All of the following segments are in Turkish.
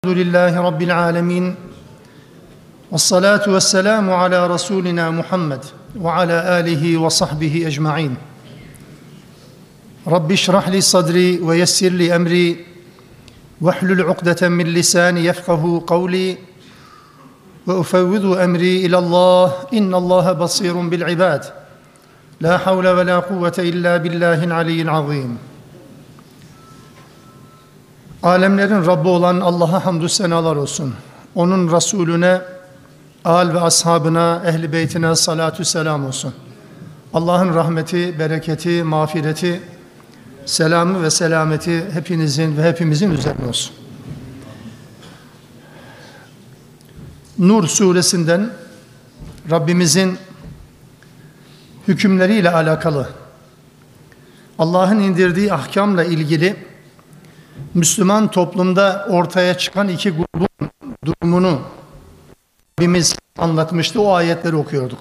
Elhamdülillahi Rabbil alemin. Vessalatu vesselamu ala Resulina Muhammed ve ala alihi ve sahbihi ecma'in. Rabbi şrah li sadri ve yessir li emri vehlul ukdeten min lisani yefkahu kavli ve ufevvidu emri ilallah innallaha basirun bil ibad. La havle ve la kuvvete illa billahil aliyyil azim. Alemlerin Rabbi olan Allah'a hamdü senalar olsun. Onun Resulüne, âl ve ashabına, ehl-i beytine salatü selam olsun. Allah'ın rahmeti, bereketi, mağfireti, selamı ve selameti hepinizin ve hepimizin üzerine olsun. Nur suresinden Rabbimizin hükümleriyle alakalı, Allah'ın indirdiği ahkamla ilgili Müslüman toplumda ortaya çıkan iki grubun durumunu Rabbimiz anlatmıştı. O ayetleri okuyorduk.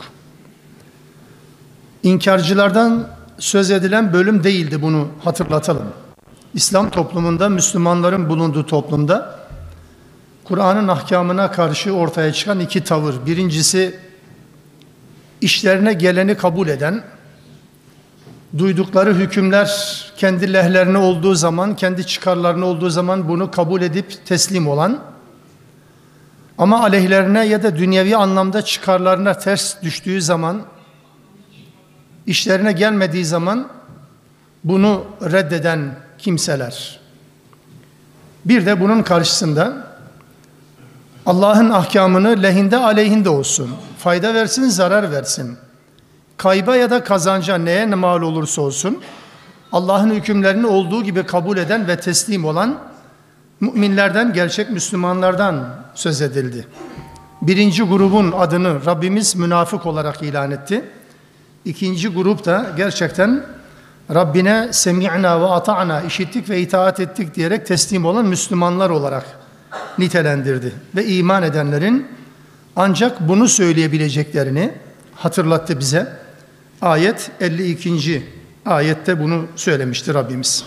İnkarcılardan söz edilen bölüm değildi, bunu hatırlatalım. İslam toplumunda, Müslümanların bulunduğu toplumda Kur'an'ın ahkamına karşı ortaya çıkan iki tavır. Birincisi, işlerine geleni kabul eden, duydukları hükümler kendi lehlerine olduğu zaman, kendi çıkarlarına olduğu zaman bunu kabul edip teslim olan, ama aleyhlerine ya da dünyevi anlamda çıkarlarına ters düştüğü zaman, işlerine gelmediği zaman bunu reddeden kimseler. Bir de bunun karşısında Allah'ın ahkamını lehinde aleyhinde olsun, fayda versin, zarar versin, kayba ya da kazanca neye ne mal olursa olsun Allah'ın hükümlerini olduğu gibi kabul eden ve teslim olan müminlerden, gerçek Müslümanlardan söz edildi. Birinci grubun adını Rabbimiz münafık olarak ilan etti. İkinci grup da gerçekten Rabbine semi'na ve ata'na, işittik ve itaat ettik diyerek teslim olan Müslümanlar olarak nitelendirdi. Ve iman edenlerin ancak bunu söyleyebileceklerini hatırlattı bize. Ayet 52. ayette bunu söylemişti Rabbimiz.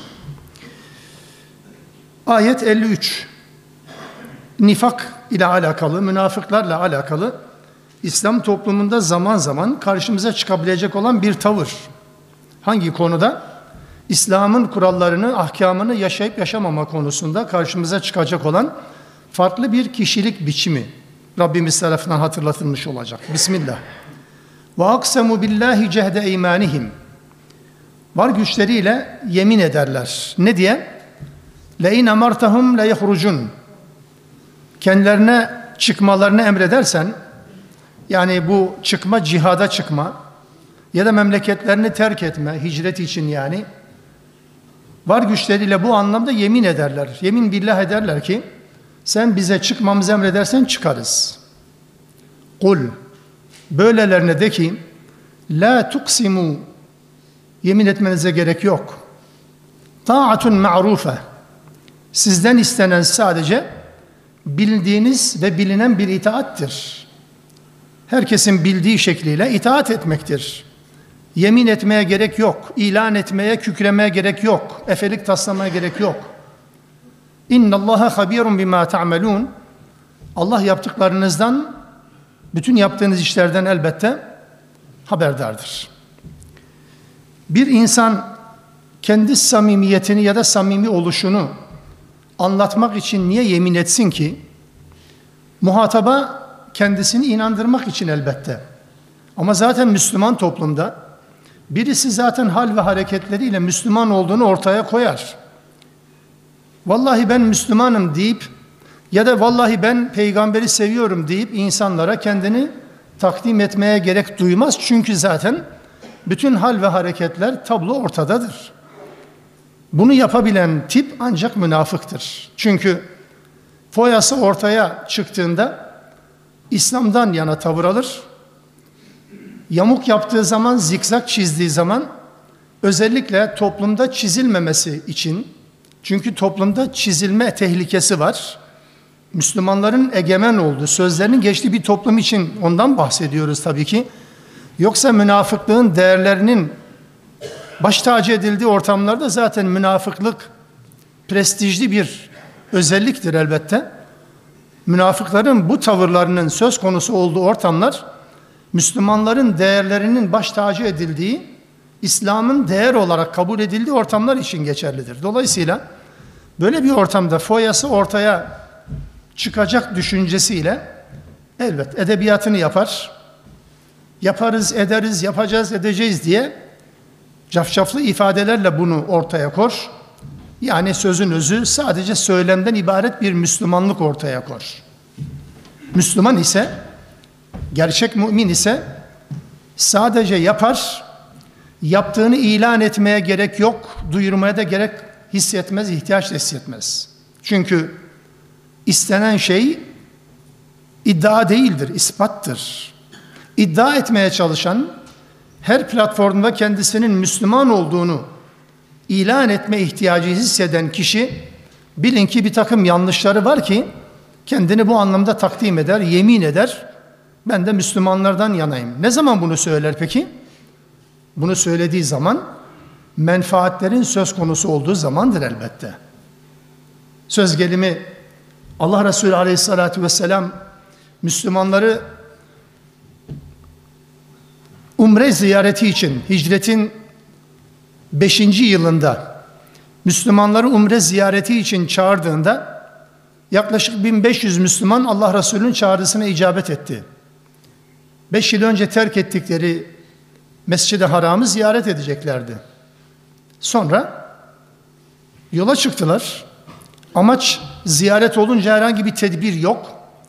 Ayet 53. Nifak ile alakalı, münafıklarla alakalı İslam toplumunda zaman zaman karşımıza çıkabilecek olan bir tavır. Hangi konuda? İslam'ın kurallarını, ahkamını yaşayıp yaşamama konusunda karşımıza çıkacak olan farklı bir kişilik biçimi Rabbimiz tarafından hatırlatılmış olacak. Bismillah. Ve aksemu billahi cehde eymanihim. Var güçleriyle yemin ederler. Ne diye? Le in amartahum le yahrucun. Kendilerine çıkmalarını emredersen, yani bu çıkma, cihada çıkma ya da memleketlerini terk etme, hicret için yani, var güçleriyle bu anlamda yemin ederler. Yemin billah ederler ki sen bize çıkmamızı emredersen çıkarız. Kul, böylelerine de ki la tuksimu, yemin etmenize gerek yok. Ta'atun ma'rufe, sizden istenen sadece bildiğiniz ve bilinen bir itaattir. Herkesin bildiği şekliyle itaat etmektir. Yemin etmeye gerek yok. İlan etmeye, kükremeye gerek yok. Efelik taslamaya gerek yok. İnnallaha habirun bima ta'melun. Allah yaptıklarınızdan, bütün yaptığınız işlerden elbette haberdardır. Bir insan kendi samimiyetini ya da samimi oluşunu anlatmak için niye yemin etsin ki? Muhataba kendisini inandırmak için elbette. Ama zaten Müslüman toplumda birisi zaten hal ve hareketleriyle Müslüman olduğunu ortaya koyar. Vallahi ben Müslümanım deyip ya da vallahi ben peygamberi seviyorum deyip insanlara kendini takdim etmeye gerek duymaz. Çünkü zaten bütün hal ve hareketler, tablo ortadadır. Bunu yapabilen tip ancak münafıktır. Çünkü foyası ortaya çıktığında İslam'dan yana tavır alır. Yamuk yaptığı zaman, zikzak çizdiği zaman, özellikle toplumda çizilmemesi için, çünkü toplumda çizilme tehlikesi var. Müslümanların egemen olduğu, sözlerinin geçtiği bir toplum için ondan bahsediyoruz tabii ki. Yoksa münafıklığın değerlerinin baş tacı edildiği ortamlarda zaten münafıklık prestijli bir özelliktir elbette. Münafıkların bu tavırlarının söz konusu olduğu ortamlar, Müslümanların değerlerinin baş tacı edildiği, İslam'ın değer olarak kabul edildiği ortamlar için geçerlidir. Dolayısıyla böyle bir ortamda foyası ortaya çıkacak düşüncesiyle elbet edebiyatını yapar, yaparız, ederiz, yapacağız, edeceğiz diye cafcaflı ifadelerle bunu ortaya kor. Yani sözün özü sadece söylemden ibaret bir Müslümanlık ortaya kor. Müslüman ise, gerçek mümin ise sadece yapar, yaptığını ilan etmeye gerek yok, duyurmaya da gerek hissetmez, ihtiyaç da hissetmez. Çünkü istenen şey iddia değildir, ispattır. İddia etmeye çalışan, her platformda kendisinin Müslüman olduğunu ilan etme ihtiyacı hisseden kişi, bilin ki bir takım yanlışları var ki, kendini bu anlamda takdim eder, yemin eder, ben de Müslümanlardan yanayım. Ne zaman bunu söyler peki? Bunu söylediği zaman, menfaatlerin söz konusu olduğu zamandır elbette. Söz gelimi, Allah Resulü Aleyhisselatü Vesselam, Müslümanları umre ziyareti için hicretin 5. yılında Müslümanları umre ziyareti için çağırdığında yaklaşık 1500 Müslüman Allah Resulü'nün çağrısına icabet etti. 5 yıl önce terk ettikleri Mescid-i Haram'ı ziyaret edeceklerdi. Sonra yola çıktılar. Amaç ziyaret olunca herhangi bir tedbir yok.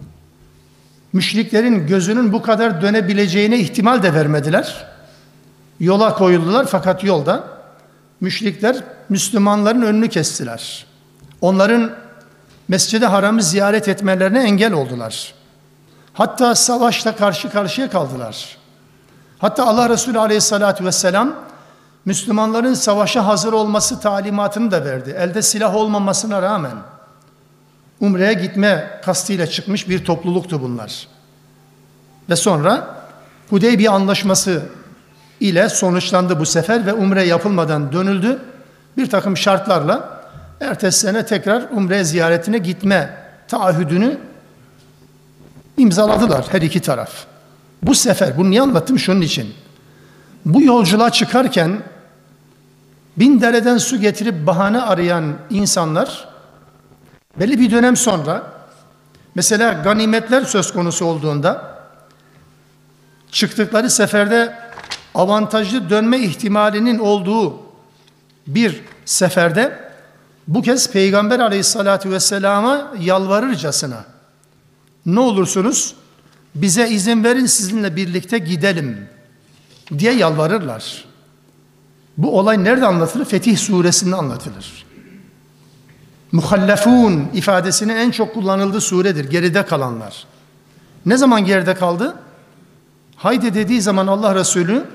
Müşriklerin gözünün bu kadar dönebileceğine ihtimal de vermediler. Yola koyuldular fakat yolda müşrikler Müslümanların önünü kestiler. Onların Mescid-i Haram'ı ziyaret etmelerine engel oldular. Hatta savaşla karşı karşıya kaldılar. Hatta Allah Resulü Aleyhisselatü Vesselam Müslümanların savaşa hazır olması talimatını da verdi. Elde silah olmamasına rağmen Umre'ye gitme kastıyla çıkmış bir topluluktu bunlar. Ve sonra Hudeybiye Anlaşması ile sonuçlandı bu sefer ve Umre yapılmadan dönüldü. Bir takım şartlarla ertesi sene tekrar Umre ziyaretine gitme taahhüdünü imzaladılar her iki taraf. Bu sefer, bunu niye anlattım? Şunun için. Bu yolculuğa çıkarken bin dereden su getirip bahane arayan insanlar belli bir dönem sonra mesela ganimetler söz konusu olduğunda çıktıkları seferde avantajlı dönme ihtimalinin olduğu bir seferde bu kez Peygamber Aleyhisselatü Vesselam'a yalvarırcasına ne olursunuz bize izin verin sizinle birlikte gidelim diye yalvarırlar. Bu olay nerede anlatılır? Fetih Suresinde anlatılır. Muhallefun ifadesinin en çok kullanıldığı suredir. Geride kalanlar. Ne zaman geride kaldı? Haydi dediği zaman Allah Resulü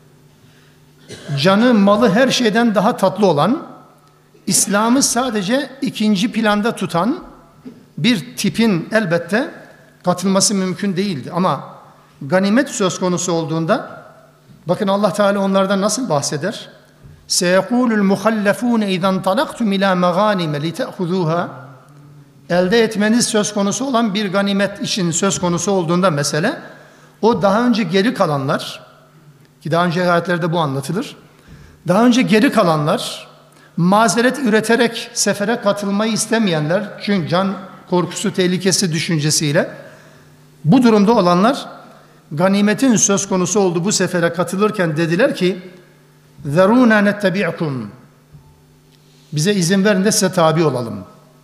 canı, malı her şeyden daha tatlı olan, İslam'ı sadece ikinci planda tutan bir tipin elbette katılması mümkün değildi. Ama ganimet söz konusu olduğunda bakın Allah Teala onlardan nasıl bahseder? سَيَقُولُ الْمُخَلَّفُونَ اِذَا انْطَلَقْتُمْ اِلَى مَغَانِمَ لِتَأْخُذُوهَا Elde etmeniz söz konusu olan bir ganimet için söz konusu olduğunda mesele, o daha önce geri kalanlar, ki daha önce ayetlerde bu anlatılır, daha önce geri kalanlar, mazeret üreterek sefere katılmayı istemeyenler, çünkü can korkusu, tehlikesi düşüncesiyle, bu durumda olanlar, ganimetin söz konusu olduğu bu sefere katılırken dediler ki, ذَرُونَا نَتَّبِعْكُمْ Bize izin verin de size tabi olalım.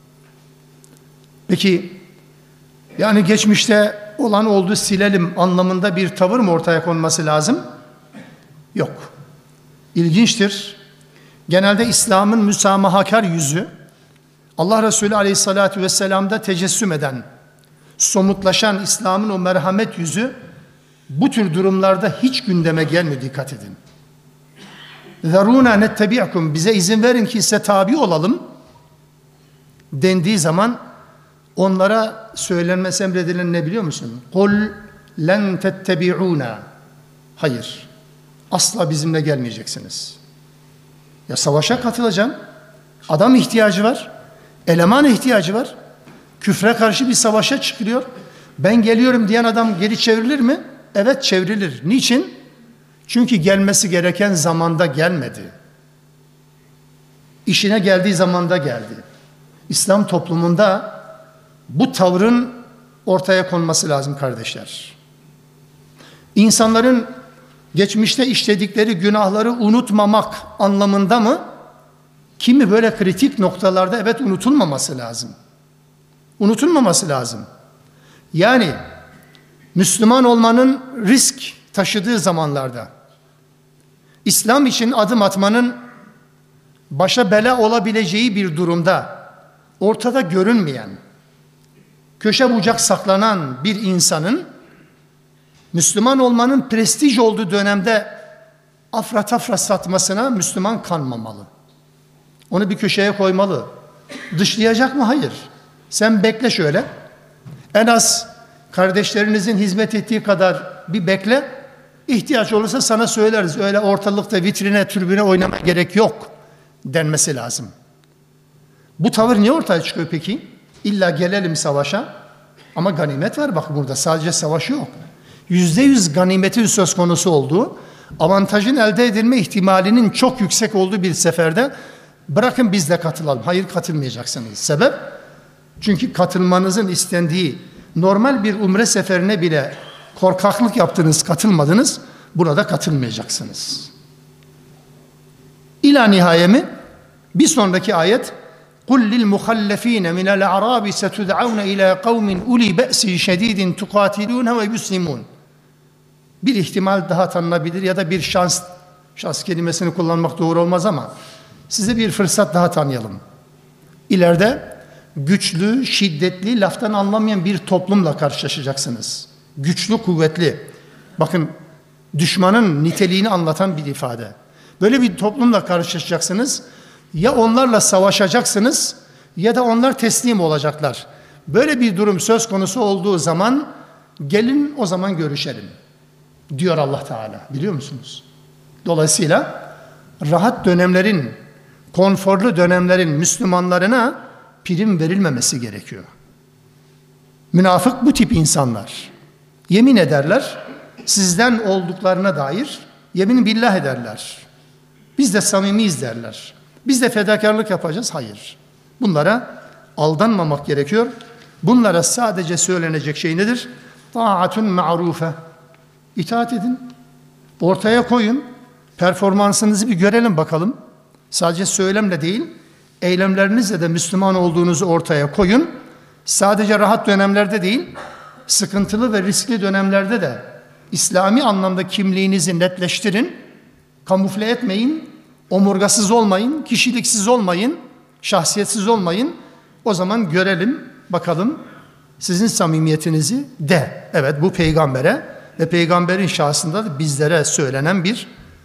Peki, yani geçmişte olan oldu silelim anlamında bir tavır mı ortaya konması lazım? Yok. İlginçtir. Genelde İslam'ın müsamahakar yüzü, Allah Resulü Aleyhisselatü Vesselam'da tecessüm eden, somutlaşan İslam'ın o merhamet yüzü, bu tür durumlarda hiç gündeme gelmiyor, dikkat edin. ذَرُونَا نَتَّبِعْكُمْ Bize izin verin ki size tabi olalım dendiği zaman onlara söylenmesi emredilen ne biliyor musun? قُلْ لَنْ تَتَّبِعُونَا Hayır, asla bizimle gelmeyeceksiniz. Ya savaşa katılacağım, adam ihtiyacı var, eleman ihtiyacı var. Küfre karşı bir savaşa çıkılıyor. Ben geliyorum diyen adam geri çevrilir mi? Evet, çevrilir. Niçin? Çünkü gelmesi gereken zamanda gelmedi. İşine geldiği zamanda geldi. İslam toplumunda bu tavrın ortaya konması lazım kardeşler. İnsanların geçmişte işledikleri günahları unutmamak anlamında mı? Kimi böyle kritik noktalarda evet unutulmaması lazım. Unutulmaması lazım. Yani Müslüman olmanın risk taşıdığı zamanlarda, İslam için adım atmanın başa bela olabileceği bir durumda, ortada görünmeyen, köşe bucak saklanan bir insanın, Müslüman olmanın prestij olduğu dönemde afra tafra satmasına Müslüman kanmamalı. Onu bir köşeye koymalı. Dışlayacak mı? Hayır. Sen bekle şöyle. En az kardeşlerinizin hizmet ettiği kadar bir bekle. İhtiyaç olursa sana söyleriz. Öyle ortalıkta vitrine, türbüne oynamaya gerek yok denmesi lazım. Bu tavır niye ortaya çıkıyor peki? İlla gelelim savaşa. Ama ganimet var bak burada. Sadece savaş yok. %100 ganimetin söz konusu olduğu, avantajın elde edilme ihtimalinin çok yüksek olduğu bir seferde bırakın biz de katılalım. Hayır, katılmayacaksınız. Sebep? Çünkü katılmanızın istendiği normal bir umre seferine bile korkaklık yaptınız, katılmadınız. Burada katılmayacaksınız. İlâ nihayemi bir sonraki ayet قُلْ لِلْمُخَلَّف۪ينَ مِنَ الْاَعْرَابِ سَتُدْعَوْنَ اِلَى قَوْمٍ اُلِي بَأْسٍ شَد۪يدٍ تُقَاتِلُونَ وَيُسْلِمُونَ. Bir ihtimal daha tanınabilir ya da bir şans kelimesini kullanmak doğru olmaz ama size bir fırsat daha tanıyalım. İleride güçlü, şiddetli, laftan anlamayan bir toplumla karşılaşacaksınız. Güçlü, kuvvetli. Bakın, düşmanın niteliğini anlatan bir ifade. Böyle bir toplumla karşılaşacaksınız. Ya onlarla savaşacaksınız ya da onlar teslim olacaklar. Böyle bir durum söz konusu olduğu zaman gelin o zaman görüşelim diyor Allah Teala. Biliyor musunuz? Dolayısıyla rahat dönemlerin, konforlu dönemlerin Müslümanlarına prim verilmemesi gerekiyor. Münafık bu tip insanlar. Yemin ederler, sizden olduklarına dair yemin billah ederler. Biz de samimiyiz derler. Biz de fedakarlık yapacağız. Hayır. Bunlara aldanmamak gerekiyor. Bunlara sadece söylenecek şey nedir? Ta'atun ma'rufe. İtaat edin. Ortaya koyun. Performansınızı bir görelim bakalım. Sadece söylemle değil, eylemlerinizle de Müslüman olduğunuzu ortaya koyun. Sadece rahat dönemlerde değil, sıkıntılı ve riskli dönemlerde de İslami anlamda kimliğinizi netleştirin. Kamufle etmeyin, omurgasız olmayın, kişiliksiz olmayın, şahsiyetsiz olmayın. O zaman görelim, bakalım sizin samimiyetinizi de. Evet, bu peygambere ve peygamberin şahsında da bizlere söylenen bir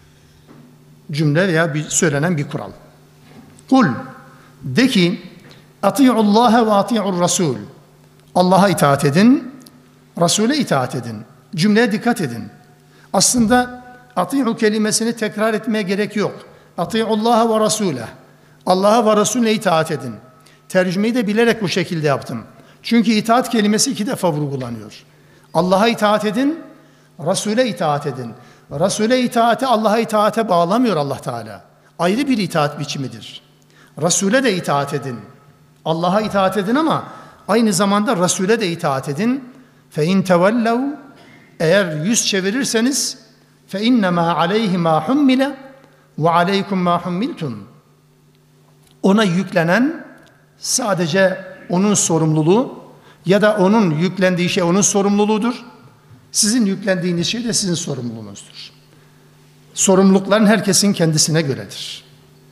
cümle veya söylenen bir kural. Kul, de ki, ati'ullaha ve ati'ur rasul. Allah'a itaat edin, Resul'e itaat edin. Cümleye dikkat edin. Aslında ati'u kelimesini tekrar etmeye gerek yok. Ati'ullaha ve rasule. Allah'a ve Resulüne itaat edin. Tercümeyi de bilerek bu şekilde yaptım. Çünkü itaat kelimesi 2 defa vurgulanıyor. Allah'a itaat edin, Resul'e itaat edin. Resul'e itaati Allah'a itaate bağlamıyor Allah Teala. Ayrı bir itaat biçimidir. Resul'e de itaat edin. Allah'a itaat edin ama aynı zamanda Resul'e de itaat edin. فَاِنْ تَوَلَّوْا. Eğer yüz çevirirseniz فَاِنَّمَا عَلَيْهِ مَا حُمِّلَ وَعَلَيْكُمْ مَا حُمِّلْتُمْ. Ona yüklenen sadece onun sorumluluğu ya da onun yüklendiği şey onun sorumluluğudur. Sizin yüklendiğiniz şey de sizin sorumluluğunuzdur. Sorumlulukların herkesin kendisine göredir.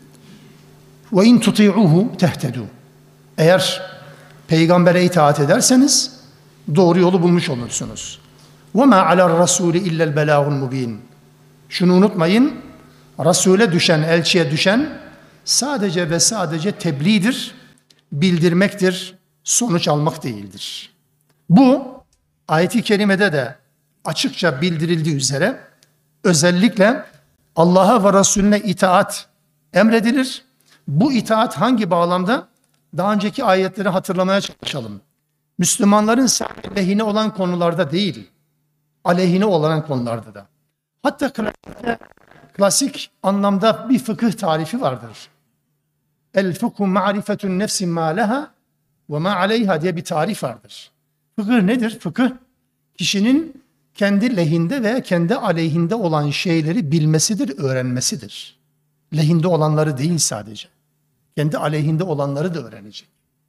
وَاِنْ تُطِيعُوهُ تَهْتَدُوا. Eğer peygambere itaat ederseniz doğru yolu bulmuş olursunuz. وَمَا عَلَى الرَّسُولِ اِلَّا الْبَلَاغُ الْمُب۪ينَ. Şunu unutmayın, Resul'e düşen, elçiye düşen sadece ve sadece tebliğdir, bildirmektir, sonuç almak değildir. Bu ayet-i kerimede de açıkça bildirildiği üzere özellikle Allah'a ve Resulüne itaat emredilir. Bu itaat hangi bağlamda? Daha önceki ayetleri hatırlamaya çalışalım. Müslümanların sadece lehine olan konularda değil, aleyhine olan konularda da. Hatta klasik anlamda bir fıkıh tarifi vardır. El fıkhu ma'rifetun nefsi ma leha ve ma aleyha diye bir tarif vardır. Fıkıh nedir? Fıkıh, kişinin kendi lehinde veya kendi aleyhinde olan şeyleri bilmesidir, öğrenmesidir. Lehinde olanları değil sadece. Kendi aleyhinde olanları da öğrenecek.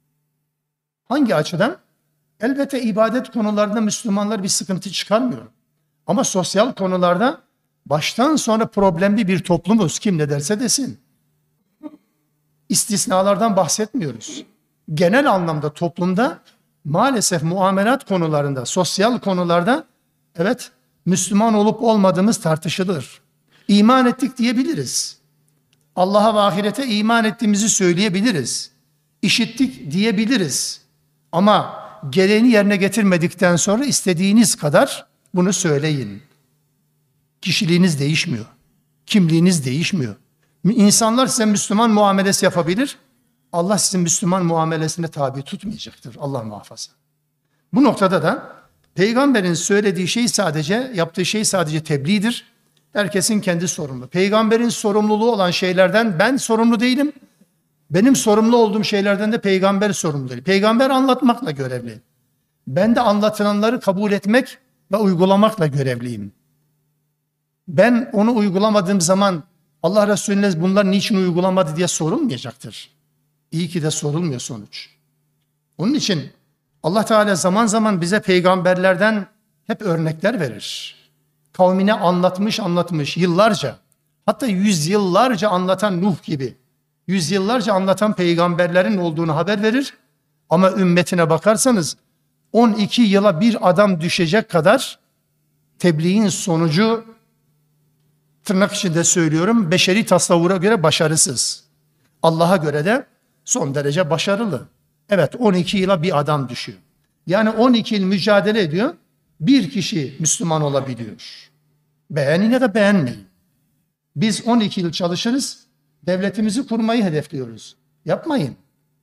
Hangi açıdan? Elbette ibadet konularında Müslümanlar bir sıkıntı çıkarmıyor. Ama sosyal konularda baştan sona problemli bir toplumuz, kim ne derse desin. İstisnalardan bahsetmiyoruz. Genel anlamda toplumda maalesef muamelat konularında, sosyal konularda evet Müslüman olup olmadığımız tartışılır. İman ettik diyebiliriz. Allah'a ve ahirete iman ettiğimizi söyleyebiliriz. İşittik diyebiliriz. Ama gereğini yerine getirmedikten sonra istediğiniz kadar bunu söyleyin. Kişiliğiniz değişmiyor. Kimliğiniz değişmiyor. İnsanlar size Müslüman muamelesi yapabilir. Allah sizin Müslüman muamelesine tabi tutmayacaktır. Allah muhafaza. Bu noktada da peygamberin söylediği şey sadece, yaptığı şey sadece tebliğdir. Herkesin kendi sorumlu. Peygamberin sorumluluğu olan şeylerden ben sorumlu değilim. Benim sorumlu olduğum şeylerden de peygamber sorumlu değil. Peygamber anlatmakla görevli. Ben de anlatılanları kabul etmek ve uygulamakla görevliyim. Ben onu uygulamadığım zaman Allah Resulüne bunlar niçin uygulamadı diye sorulmayacaktır. İyi ki de sorulmuyor sonuç. Onun için Allah Teala zaman zaman bize peygamberlerden hep örnekler verir. Kavmine anlatmış yıllarca, hatta yüzyıllarca anlatan Nuh gibi, yüzyıllarca anlatan peygamberlerin olduğunu haber verir. Ama ümmetine bakarsanız 12 yıla bir adam düşecek kadar tebliğin sonucu, tırnak içinde söylüyorum, beşeri tasavvura göre başarısız. Allah'a göre de son derece başarılı. Evet, 12 yıla bir adam düşüyor. Yani 12 yıl mücadele ediyor, bir kişi Müslüman olabiliyor. Beğenin ya da beğenmeyin. Biz 12 yıl çalışırız, devletimizi kurmayı hedefliyoruz. Yapmayın.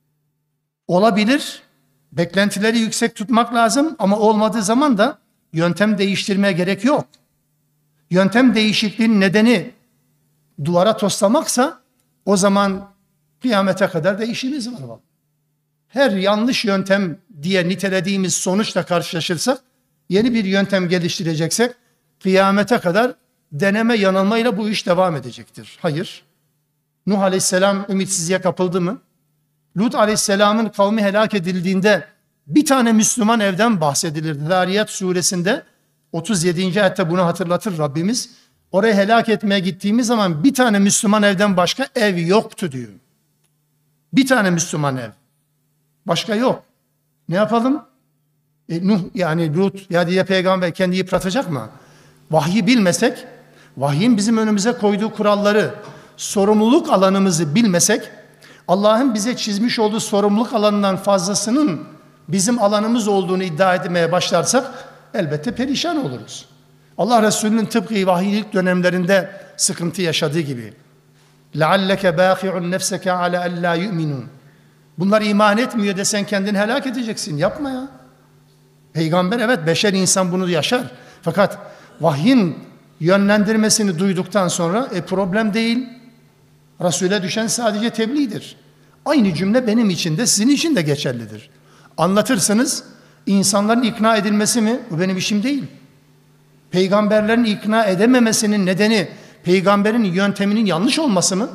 Olabilir, beklentileri yüksek tutmak lazım ama olmadığı zaman da yöntem değiştirmeye gerek yok. Yöntem değişikliğinin nedeni duvara toslamaksa o zaman kıyamete kadar da işimiz var. Her yanlış yöntem diye nitelediğimiz sonuçla karşılaşırsak, yeni bir yöntem geliştireceksek kıyamete kadar deneme yanılmayla bu iş devam edecektir. Hayır. Nuh Aleyhisselam ümitsizliğe kapıldı mı? Lut Aleyhisselam'ın kavmi helak edildiğinde bir tane Müslüman evden bahsedilir. Zariyat suresinde 37. ayette bunu hatırlatır Rabbimiz. Oraya helak etmeye gittiğimiz zaman bir tane Müslüman evden başka ev yoktu diyor. Bir tane Müslüman ev. Başka yok. Ne yapalım? Nuh yani Lut ya diye peygamber kendi yıpratacak mı? Vahyi bilmesek, vahyin bizim önümüze koyduğu kuralları, sorumluluk alanımızı bilmesek, Allah'ın bize çizmiş olduğu sorumluluk alanından fazlasının bizim alanımız olduğunu iddia etmeye başlarsak elbette perişan oluruz. Allah Resulü'nün tıpkı vahiylik dönemlerinde sıkıntı yaşadığı gibi. لَعَلَّكَ بَاخِعُ نَفْسَكَ عَلَى أَلَّا يُؤْمِنُونَ. Bunlar iman etmiyor desen kendini helak edeceksin. Yapma ya. Peygamber evet beşer insan bunu yaşar. Fakat vahyin yönlendirmesini duyduktan sonra problem değil. Resul'e düşen sadece tebliğdir. Aynı cümle benim için de sizin için de geçerlidir. Anlatırsınız, insanların ikna edilmesi mi? Bu benim işim değil. Peygamberlerin ikna edememesinin nedeni peygamberin yönteminin yanlış olması mı?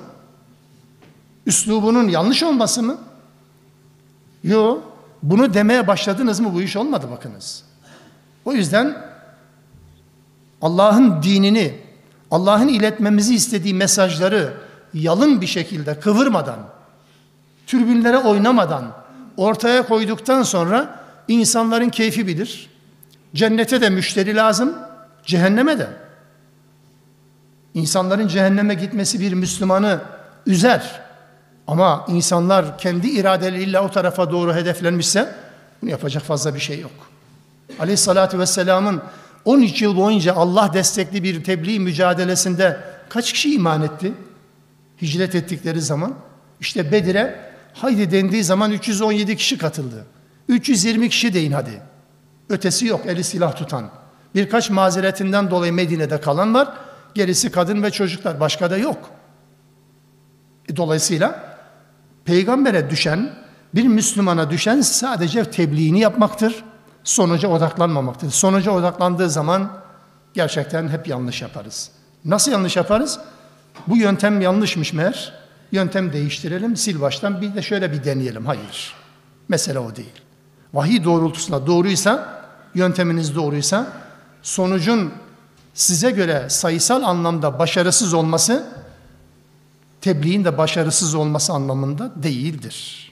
Üslubunun yanlış olması mı? Yok. Bunu demeye başladınız mı bu iş olmadı bakınız. O yüzden Allah'ın dinini, Allah'ın iletmemizi istediği mesajları yalın bir şekilde kıvırmadan, türbünlere oynamadan ortaya koyduktan sonra insanların keyfi bilir. Cennete de müşteri lazım, cehenneme de. İnsanların cehenneme gitmesi bir Müslümanı üzer. Ama insanlar kendi iradeleriyle o tarafa doğru hedeflenmişse bunu yapacak fazla bir şey yok. Aleyhissalatü vesselamın 13 yıl boyunca Allah destekli bir tebliğ mücadelesinde kaç kişi iman etti? Hicret ettikleri zaman. İşte Bedir'e haydi dendiği zaman 317 kişi katıldı. 320 kişi deyin hadi. Ötesi yok, eli silah tutan. Birkaç mazeretinden dolayı Medine'de kalan var. Gerisi kadın ve çocuklar. Başka da yok. Dolayısıyla peygambere düşen, bir Müslümana düşen sadece tebliğini yapmaktır. Sonuca odaklanmamaktır. Sonuca odaklandığı zaman gerçekten hep yanlış yaparız. Nasıl yanlış yaparız? Bu yöntem yanlışmış meğer. Yöntem değiştirelim, sil baştan bir de şöyle bir deneyelim. Hayır. Mesele o değil. Vahiy doğrultusunda doğruysa, yönteminiz doğruysa, sonucun size göre sayısal anlamda başarısız olması, tebliğin de başarısız olması anlamında değildir.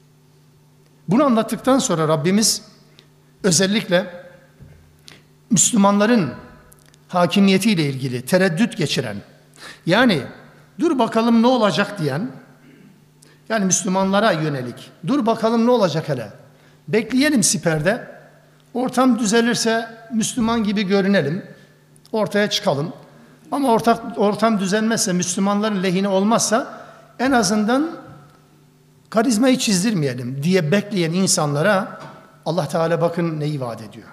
Bunu anlattıktan sonra Rabbimiz özellikle Müslümanların hakimiyetiyle ilgili tereddüt geçiren, yani dur bakalım ne olacak diyen, yani Müslümanlara yönelik, dur bakalım ne olacak hele, bekleyelim siperde, ortam düzelirse Müslüman gibi görünelim, ortaya çıkalım. Ama ortam düzelmezse, Müslümanların lehine olmazsa en azından karizmayı çizdirmeyelim diye bekleyen insanlara Allah Teala bakın neyi vaat ediyor.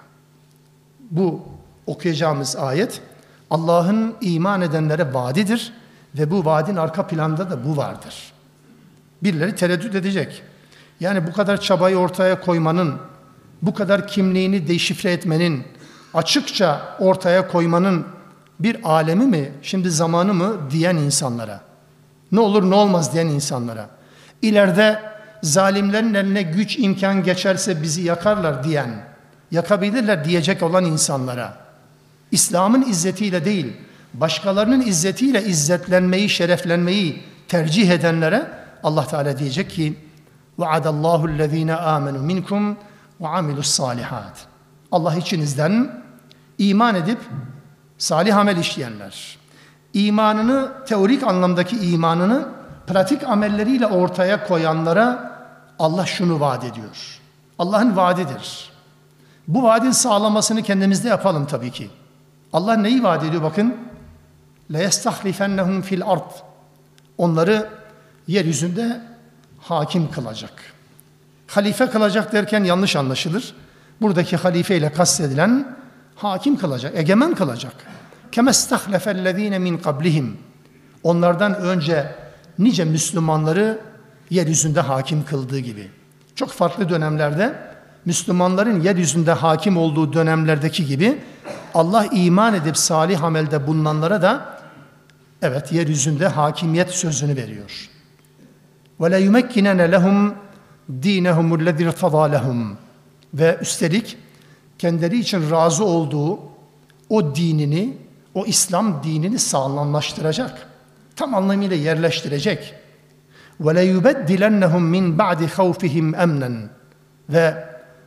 Bu okuyacağımız ayet Allah'ın iman edenlere vaadidir ve bu vaadin arka planda da bu vardır. Birileri tereddüt edecek. Yani bu kadar çabayı ortaya koymanın, bu kadar kimliğini deşifre etmenin, açıkça ortaya koymanın bir alemi mi, şimdi zamanı mı diyen insanlara, ne olur ne olmaz diyen insanlara, ileride zalimlerin eline güç imkan geçerse bizi yakarlar diyen, yakabilirler diyecek olan insanlara, İslam'ın izzetiyle değil, başkalarının izzetiyle izzetlenmeyi, şereflenmeyi tercih edenlere Allah Teala diyecek ki وَعَدَ اللّٰهُ الَّذ۪ينَ آمَنُوا مِنْكُمْ وَعَمِلُوا الصَّالِحَاتِ Allah içinizden iman edip salih amel işleyenler, imanını, teorik anlamdaki imanını pratik amelleriyle ortaya koyanlara Allah şunu vaat ediyor. Allah'ın vaadidir. Bu vaadin sağlamasını kendimizde yapalım tabii ki. Allah neyi vaat ediyor bakın? لَيَسْتَخْلِفَنَّهُمْ فِي الْأَرْضِ Onları yeryüzünde hakim kılacak. Halife kılacak derken yanlış anlaşılır. Buradaki halife ile kastedilen hakim kılacak, egemen kılacak. كَمَسْتَخْلَفَ الَّذ۪ينَ مِنْ قَبْلِهِمْ Onlardan önce nice Müslümanları yeryüzünde hakim kıldığı gibi. Çok farklı dönemlerde Müslümanların yeryüzünde hakim olduğu dönemlerdeki gibi Allah iman edip salih amelde bulunanlara da evet yeryüzünde hakimiyet sözünü veriyor. وَلَيُمَكِّنَنَ لَهُمْ دِينَهُمُ الَّذِي ارْتَضَى لَهُمْ Ve üstelik kendileri için razı olduğu o dinini, o İslam dinini sağlamlaştıracak. Tam anlamıyla yerleştirecek. وَلَيُبَدِّلَنَّهُمْ مِنْ بَعْدِ خَوْفِهِمْ اَمْنًا Ve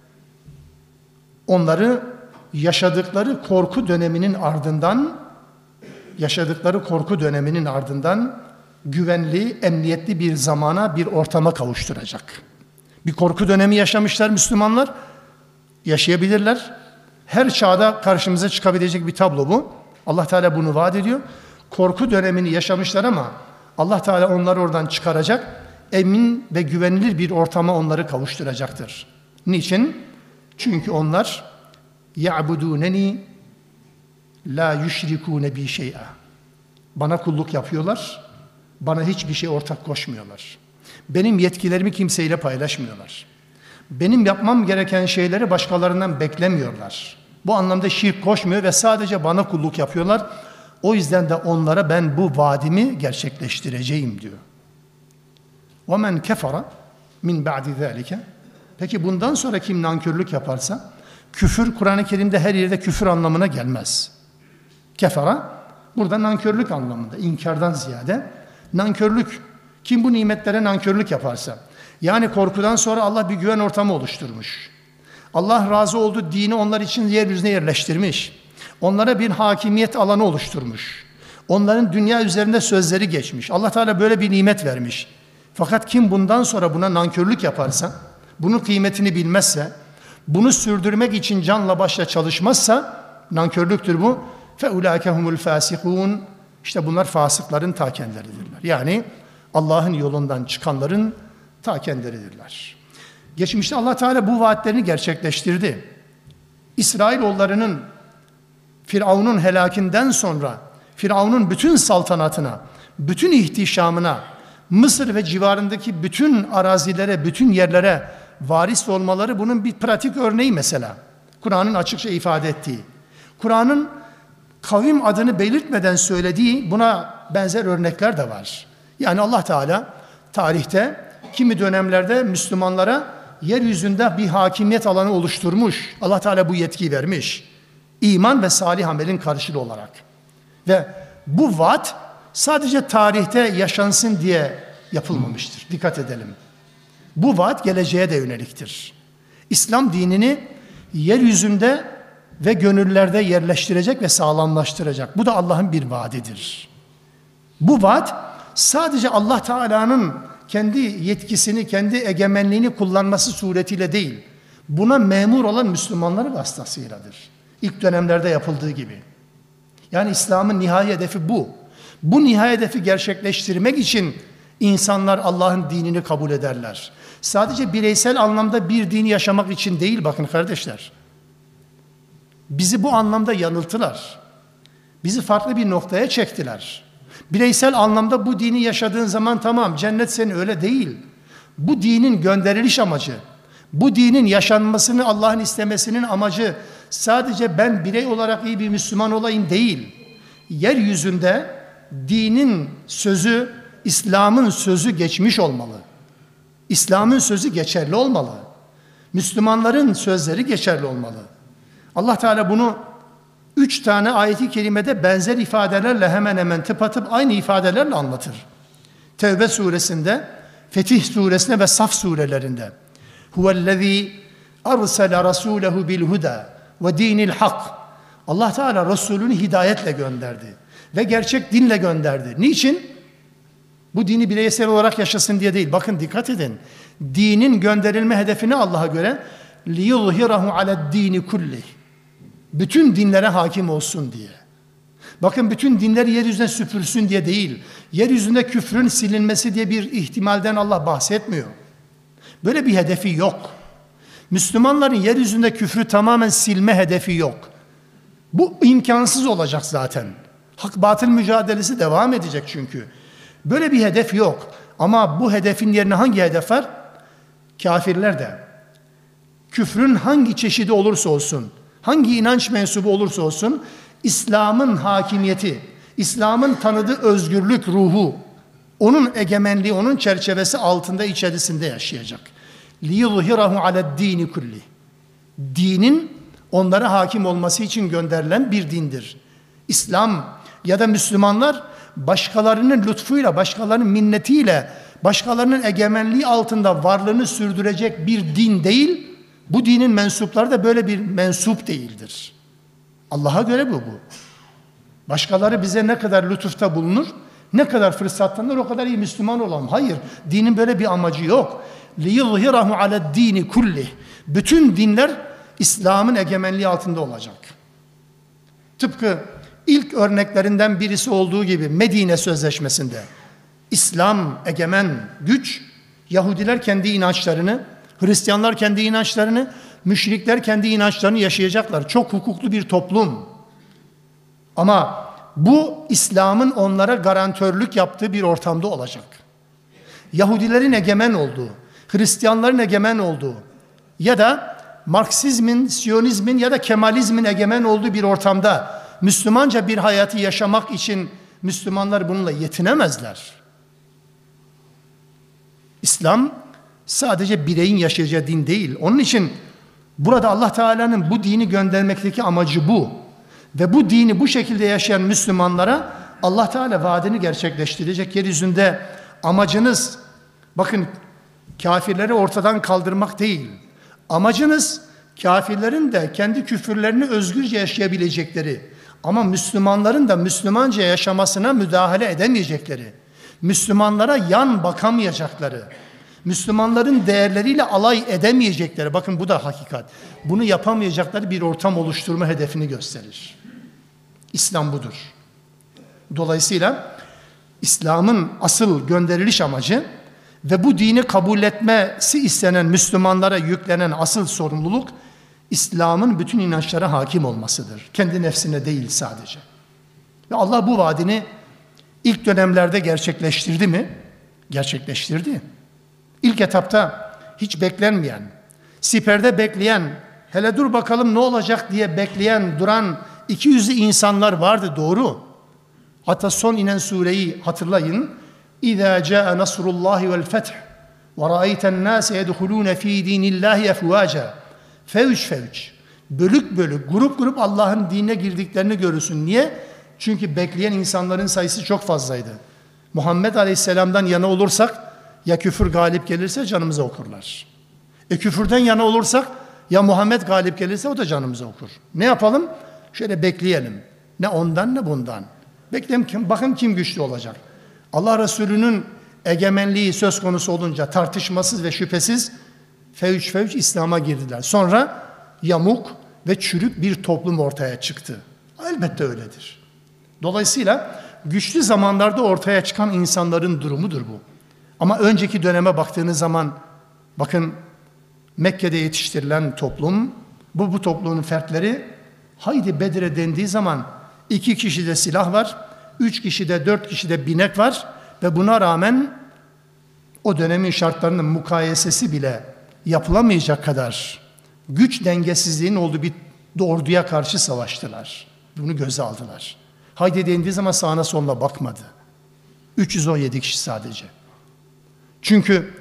onları yaşadıkları korku döneminin ardından güvenli, emniyetli bir zamana, bir ortama kavuşturacak. Bir korku dönemi yaşamışlar Müslümanlar, yaşayabilirler. Her çağda karşımıza çıkabilecek bir tablo bu. Allah Teala bunu vaat ediyor. Korku dönemini yaşamışlar ama Allah Teala onları oradan çıkaracak, emin ve güvenilir bir ortama onları kavuşturacaktır. Niçin? Çünkü onlar يَعْبُدُونَنِي لَا يُشْرِكُونَ بِي شَيْئًا Bana kulluk yapıyorlar, bana hiçbir şey ortak koşmuyorlar. Benim yetkilerimi kimseyle paylaşmıyorlar. Benim yapmam gereken şeyleri başkalarından beklemiyorlar. Bu anlamda şirk koşmuyor ve sadece bana kulluk yapıyorlar. O yüzden de onlara ben bu vaadimi gerçekleştireceğim diyor. وَمَنْ كَفَرَ مِنْ بَعْدِ ذَٰلِكَ Peki bundan sonra kim nankörlük yaparsa, küfür Kur'an-ı Kerim'de her yerde küfür anlamına gelmez. Kefara, burada nankörlük anlamında, inkardan ziyade nankörlük. Kim bu nimetlere nankörlük yaparsa, yani korkudan sonra Allah bir güven ortamı oluşturmuş. Allah razı olduğu dini onlar için yeryüzüne yerleştirmiş. Onlara bir hakimiyet alanı oluşturmuş. Onların dünya üzerinde sözleri geçmiş. Allah Teala böyle bir nimet vermiş. Fakat kim bundan sonra buna nankörlük yaparsa, bunun kıymetini bilmezse, bunu sürdürmek için canla başla çalışmazsa, nankörlüktür bu. فَاُولَٰئِكَ هُمُ الْفَاسِقُونَ İşte bunlar fasıkların ta kendileridirler. Yani Allah'ın yolundan çıkanların ta kendileridirler. Geçmişte Allah Teala bu vaatlerini gerçekleştirdi. İsrailoğullarının Firavun'un helakinden sonra Firavun'un bütün saltanatına, bütün ihtişamına, Mısır ve civarındaki bütün arazilere, bütün yerlere varis olmaları bunun bir pratik örneği mesela. Kur'an'ın açıkça ifade ettiği. Kur'an'ın kavim adını belirtmeden söylediği buna benzer örnekler de var. Yani Allah Teala tarihte kimi dönemlerde Müslümanlara yeryüzünde bir hakimiyet alanı oluşturmuş. Allah Teala bu yetkiyi vermiş. İman ve salih amelin karşılığı olarak. Ve bu vaat sadece tarihte yaşansın diye yapılmamıştır. Dikkat edelim. Bu vaat geleceğe de yöneliktir. İslam dinini yeryüzünde ve gönüllerde yerleştirecek ve sağlamlaştıracak. Bu da Allah'ın bir vaadidir. Bu vaat sadece Allah Teala'nın kendi yetkisini, kendi egemenliğini kullanması suretiyle değil, buna memur olan Müslümanları vasıtasıyladır. İlk dönemlerde yapıldığı gibi. Yani İslam'ın nihai hedefi bu. Bu nihai hedefi gerçekleştirmek için insanlar Allah'ın dinini kabul ederler. Sadece bireysel anlamda bir dini yaşamak için değil, bakın kardeşler. Bizi bu anlamda yanılttılar. Bizi farklı bir noktaya çektiler. Bireysel anlamda bu dini yaşadığın zaman tamam, cennet senin, öyle değil. Bu dinin gönderiliş amacı, bu dinin yaşanmasını Allah'ın istemesinin amacı sadece ben birey olarak iyi bir Müslüman olayım değil. Yeryüzünde dinin sözü, İslam'ın sözü geçmiş olmalı. İslam'ın sözü geçerli olmalı. Müslümanların sözleri geçerli olmalı. Allah Teala bunu 3 tane ayet-i kerimede benzer ifadelerle hemen hemen tıpatıp aynı ifadelerle anlatır. Tevbe suresinde, Fetih suresinde ve Saf surelerinde. Huvellezî arsele rasûlehu bil huda ve dinil hak. Allah Teala Resulünü hidayetle gönderdi ve gerçek dinle gönderdi. Niçin? Bu dini bireysel olarak yaşasın diye değil. Bakın dikkat edin. Dinin gönderilme hedefini Allah'a göre liyuzhirahu ale'd-dini kullih. Bütün dinlere hakim olsun diye. Bakın bütün dinleri yeryüzüne süpürsün diye değil. Yeryüzünde küfrün silinmesi diye bir ihtimalden Allah bahsetmiyor. Böyle bir hedefi yok. Müslümanların yeryüzünde küfrü tamamen silme hedefi yok. Bu imkansız olacak zaten. Hak batıl mücadelesi devam edecek çünkü. Böyle bir hedef yok. Ama bu hedefin yerine hangi hedef var? Kafirler de. Küfrün hangi çeşidi olursa olsun, hangi inanç mensubu olursa olsun, İslam'ın hakimiyeti, İslam'ın tanıdığı özgürlük ruhu, onun egemenliği, onun çerçevesi altında, içerisinde yaşayacak. لِيُظْهِرَهُ عَلَى الدِّينِ كُلِّهِ. Dinin onlara hakim olması için gönderilen bir dindir. İslam ya da Müslümanlar başkalarının lütfuyla, başkalarının minnetiyle, başkalarının egemenliği altında varlığını sürdürecek bir din değil, bu dinin mensupları da böyle bir mensup değildir. Allah'a göre bu. Başkaları bize ne kadar lütufta bulunur, ne kadar fırsat tanır, o kadar iyi Müslüman olalım. Hayır, dinin böyle bir amacı yok. لِيُظْهِرَهُ عَلَى الدِّينِ كُلِّهِ. Bütün dinler İslam'ın egemenliği altında olacak. Tıpkı ilk örneklerinden birisi olduğu gibi Medine Sözleşmesi'nde İslam egemen güç, Yahudiler kendi inançlarını, Hristiyanlar kendi inançlarını, müşrikler kendi inançlarını yaşayacaklar. Çok hukuklu bir toplum. Ama bu İslam'ın onlara garantörlük yaptığı bir ortamda olacak. Yahudilerin egemen olduğu, Hristiyanların egemen olduğu ya da Marksizmin, Siyonizmin ya da Kemalizmin egemen olduğu bir ortamda Müslümanca bir hayatı yaşamak için Müslümanlar bununla yetinemezler. İslam sadece bireyin yaşayacağı din değil. Onun için burada Allah Teala'nın bu dini göndermekteki amacı bu. Ve bu dini bu şekilde yaşayan Müslümanlara Allah Teala vaadini gerçekleştirecek. Yeryüzünde amacınız, bakın, kafirleri ortadan kaldırmak değil. Amacınız kafirlerin de kendi küfürlerini özgürce yaşayabilecekleri, ama Müslümanların da Müslümanca yaşamasına müdahale edemeyecekleri, Müslümanlara yan bakamayacakları, Müslümanların değerleriyle alay edemeyecekleri, bakın bu da hakikat, bunu yapamayacakları bir ortam oluşturma hedefini gösterir. İslam budur. Dolayısıyla İslam'ın asıl gönderiliş amacı Ve bu dini kabul etmesi istenen Müslümanlara yüklenen asıl sorumluluk İslam'ın bütün inançlara hakim olmasıdır. Kendi nefsine değil sadece. Ve Allah bu vaadini ilk dönemlerde gerçekleştirdi mi? Gerçekleştirdi. İlk etapta hiç beklenmeyen, siperde bekleyen, hele dur bakalım ne olacak diye bekleyen, duran 200'lü insanlar vardı, doğru. Hatta son inen sureyi hatırlayın. İzâ câe nasrullâhi vel feth ve râeyten nâse yedhulûne fî dînillâhi efvâca. Fevç fevç, bölük bölük, grup grup Allah'ın dinine girdiklerini görürsün. Niye? Çünkü bekleyen insanların sayısı çok fazlaydı. Muhammed Aleyhisselam'dan yana olursak, ya küfür galip gelirse canımıza okurlar. Küfürden yana olursak, ya Muhammed galip gelirse o da canımıza okur. Ne yapalım? Şöyle bekleyelim. Ne ondan ne bundan. Bekleyelim, bakın kim güçlü olacak. Allah Resulü'nün egemenliği söz konusu olunca tartışmasız ve şüphesiz fevç fevç İslam'a girdiler. Sonra yamuk ve çürük bir toplum ortaya çıktı. Elbette öyledir. Dolayısıyla güçlü zamanlarda ortaya çıkan insanların durumudur bu. Ama önceki döneme baktığınız zaman, bakın Mekke'de yetiştirilen toplum, bu toplumun fertleri, haydi Bedir'e dendiği zaman 2 kişide silah var, 3 kişide 4 kişide binek var ve buna rağmen o dönemin şartlarının mukayesesi bile yapılamayacak kadar güç dengesizliğinin olduğu bir orduya karşı savaştılar. Bunu göze aldılar. Haydi dendiği zaman sağına soluna bakmadı. 317 kişi sadece. Çünkü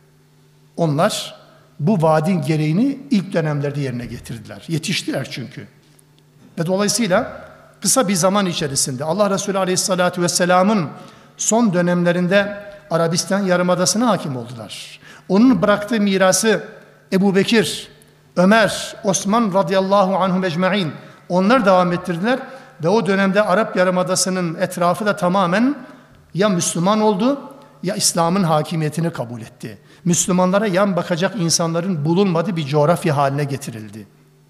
onlar bu vaadin gereğini ilk dönemlerde yerine getirdiler. Yetiştiler çünkü. Ve dolayısıyla kısa bir zaman içerisinde Allah Resulü Aleyhisselatü Vesselam'ın son dönemlerinde Arabistan Yarımadası'na hakim oldular. Onun bıraktığı mirası Ebu Bekir, Ömer, Osman radıyallahu anhum ecmaîn, onlar devam ettirdiler ve o dönemde Arap Yarımadası'nın etrafı da tamamen ya Müslüman oldu ya İslam'ın hakimiyetini kabul etti. Müslümanlara yan bakacak insanların bulunmadığı bir coğrafya haline getirildi.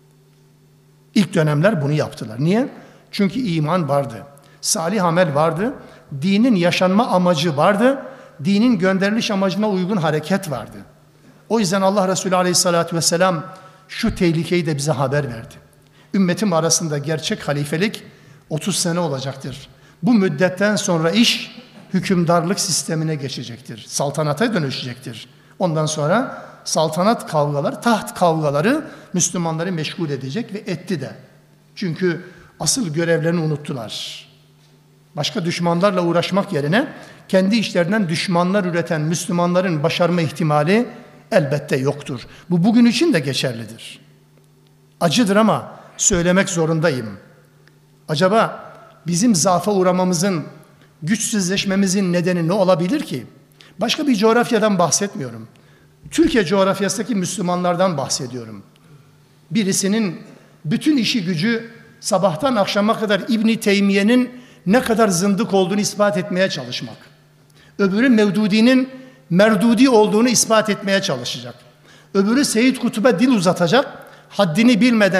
İlk dönemler bunu yaptılar. Niye? Çünkü iman vardı, salih amel vardı, dinin yaşanma amacı vardı, dinin gönderiliş amacına uygun hareket vardı. O yüzden Allah Resulü Aleyhisselatü Vesselam şu tehlikeyi de bize haber verdi. Ümmetim arasında gerçek halifelik 30 sene olacaktır. Bu müddetten sonra iş hükümdarlık sistemine geçecektir. Saltanata dönüşecektir. Ondan sonra saltanat kavgaları, taht kavgaları Müslümanları meşgul edecek ve etti de. Çünkü asıl görevlerini unuttular. Başka düşmanlarla uğraşmak yerine kendi işlerinden düşmanlar üreten Müslümanların başarma ihtimali elbette yoktur. Bu bugün için de geçerlidir. Acıdır ama söylemek zorundayım. Acaba bizim zaafa uğramamızın, güçsüzleşmemizin nedeni ne olabilir ki? Başka bir coğrafyadan bahsetmiyorum. Türkiye coğrafyasındaki Müslümanlardan bahsediyorum. Birisinin bütün işi gücü sabahtan akşama kadar İbn-i Teymiye'nin ne kadar zındık olduğunu ispat etmeye çalışmak. Öbürü Mevdudi'nin merdudi olduğunu ispat etmeye çalışacak. Öbürü Seyyid Kutub'a dil uzatacak. Haddini bilmeden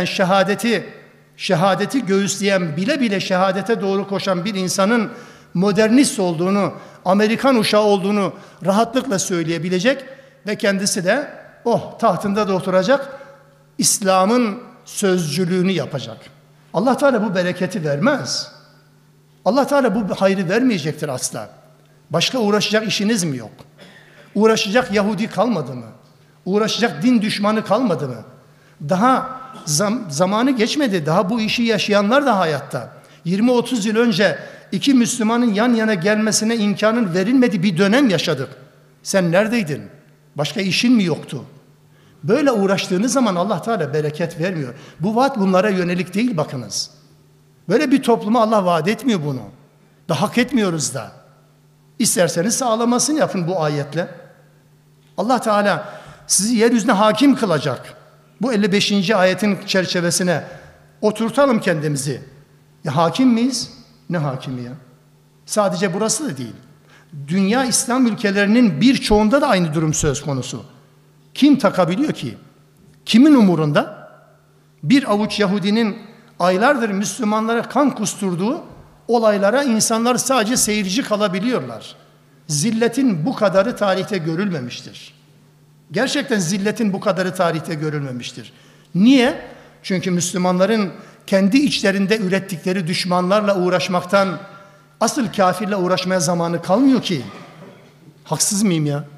şehadeti göğüsleyen, bile bile şehadete doğru koşan bir insanın modernist olduğunu, Amerikan uşağı olduğunu rahatlıkla söyleyebilecek ve kendisi de tahtında da oturacak, İslam'ın sözcülüğünü yapacak. Allah Teala bu bereketi vermez. Allah Teala bu hayrı vermeyecektir asla. Başka uğraşacak işiniz mi yok? Uğraşacak Yahudi kalmadı mı? Uğraşacak din düşmanı kalmadı mı? Daha zamanı geçmedi. Daha bu işi yaşayanlar da hayatta. 20-30 yıl önce iki Müslümanın yan yana gelmesine imkanın verilmediği bir dönem yaşadık. Sen neredeydin? Başka işin mi yoktu? Böyle uğraştığınız zaman Allah Teala bereket vermiyor. Bu vaat bunlara yönelik değil, bakınız. Böyle bir topluma Allah vaat etmiyor bunu. Da hak etmiyoruz da. İsterseniz sağlamasını yapın bu ayetle. Allah Teala sizi yeryüzüne hakim kılacak. Bu 55. ayetin çerçevesine oturtalım kendimizi. Ya hakim miyiz? Ne hakimi ya? Sadece burası da değil. Dünya İslam ülkelerinin birçoğunda da aynı durum söz konusu. Kim takabiliyor ki? Kimin umurunda? Bir avuç Yahudinin aylardır Müslümanlara kan kusturduğu olaylara insanlar sadece seyirci kalabiliyorlar. Zilletin bu kadarı tarihte görülmemiştir. Gerçekten zilletin bu kadarı tarihte görülmemiştir. Niye? Çünkü Müslümanların kendi içlerinde ürettikleri düşmanlarla uğraşmaktan asıl kafirle uğraşmaya zamanı kalmıyor ki. Haksız mıyım ya?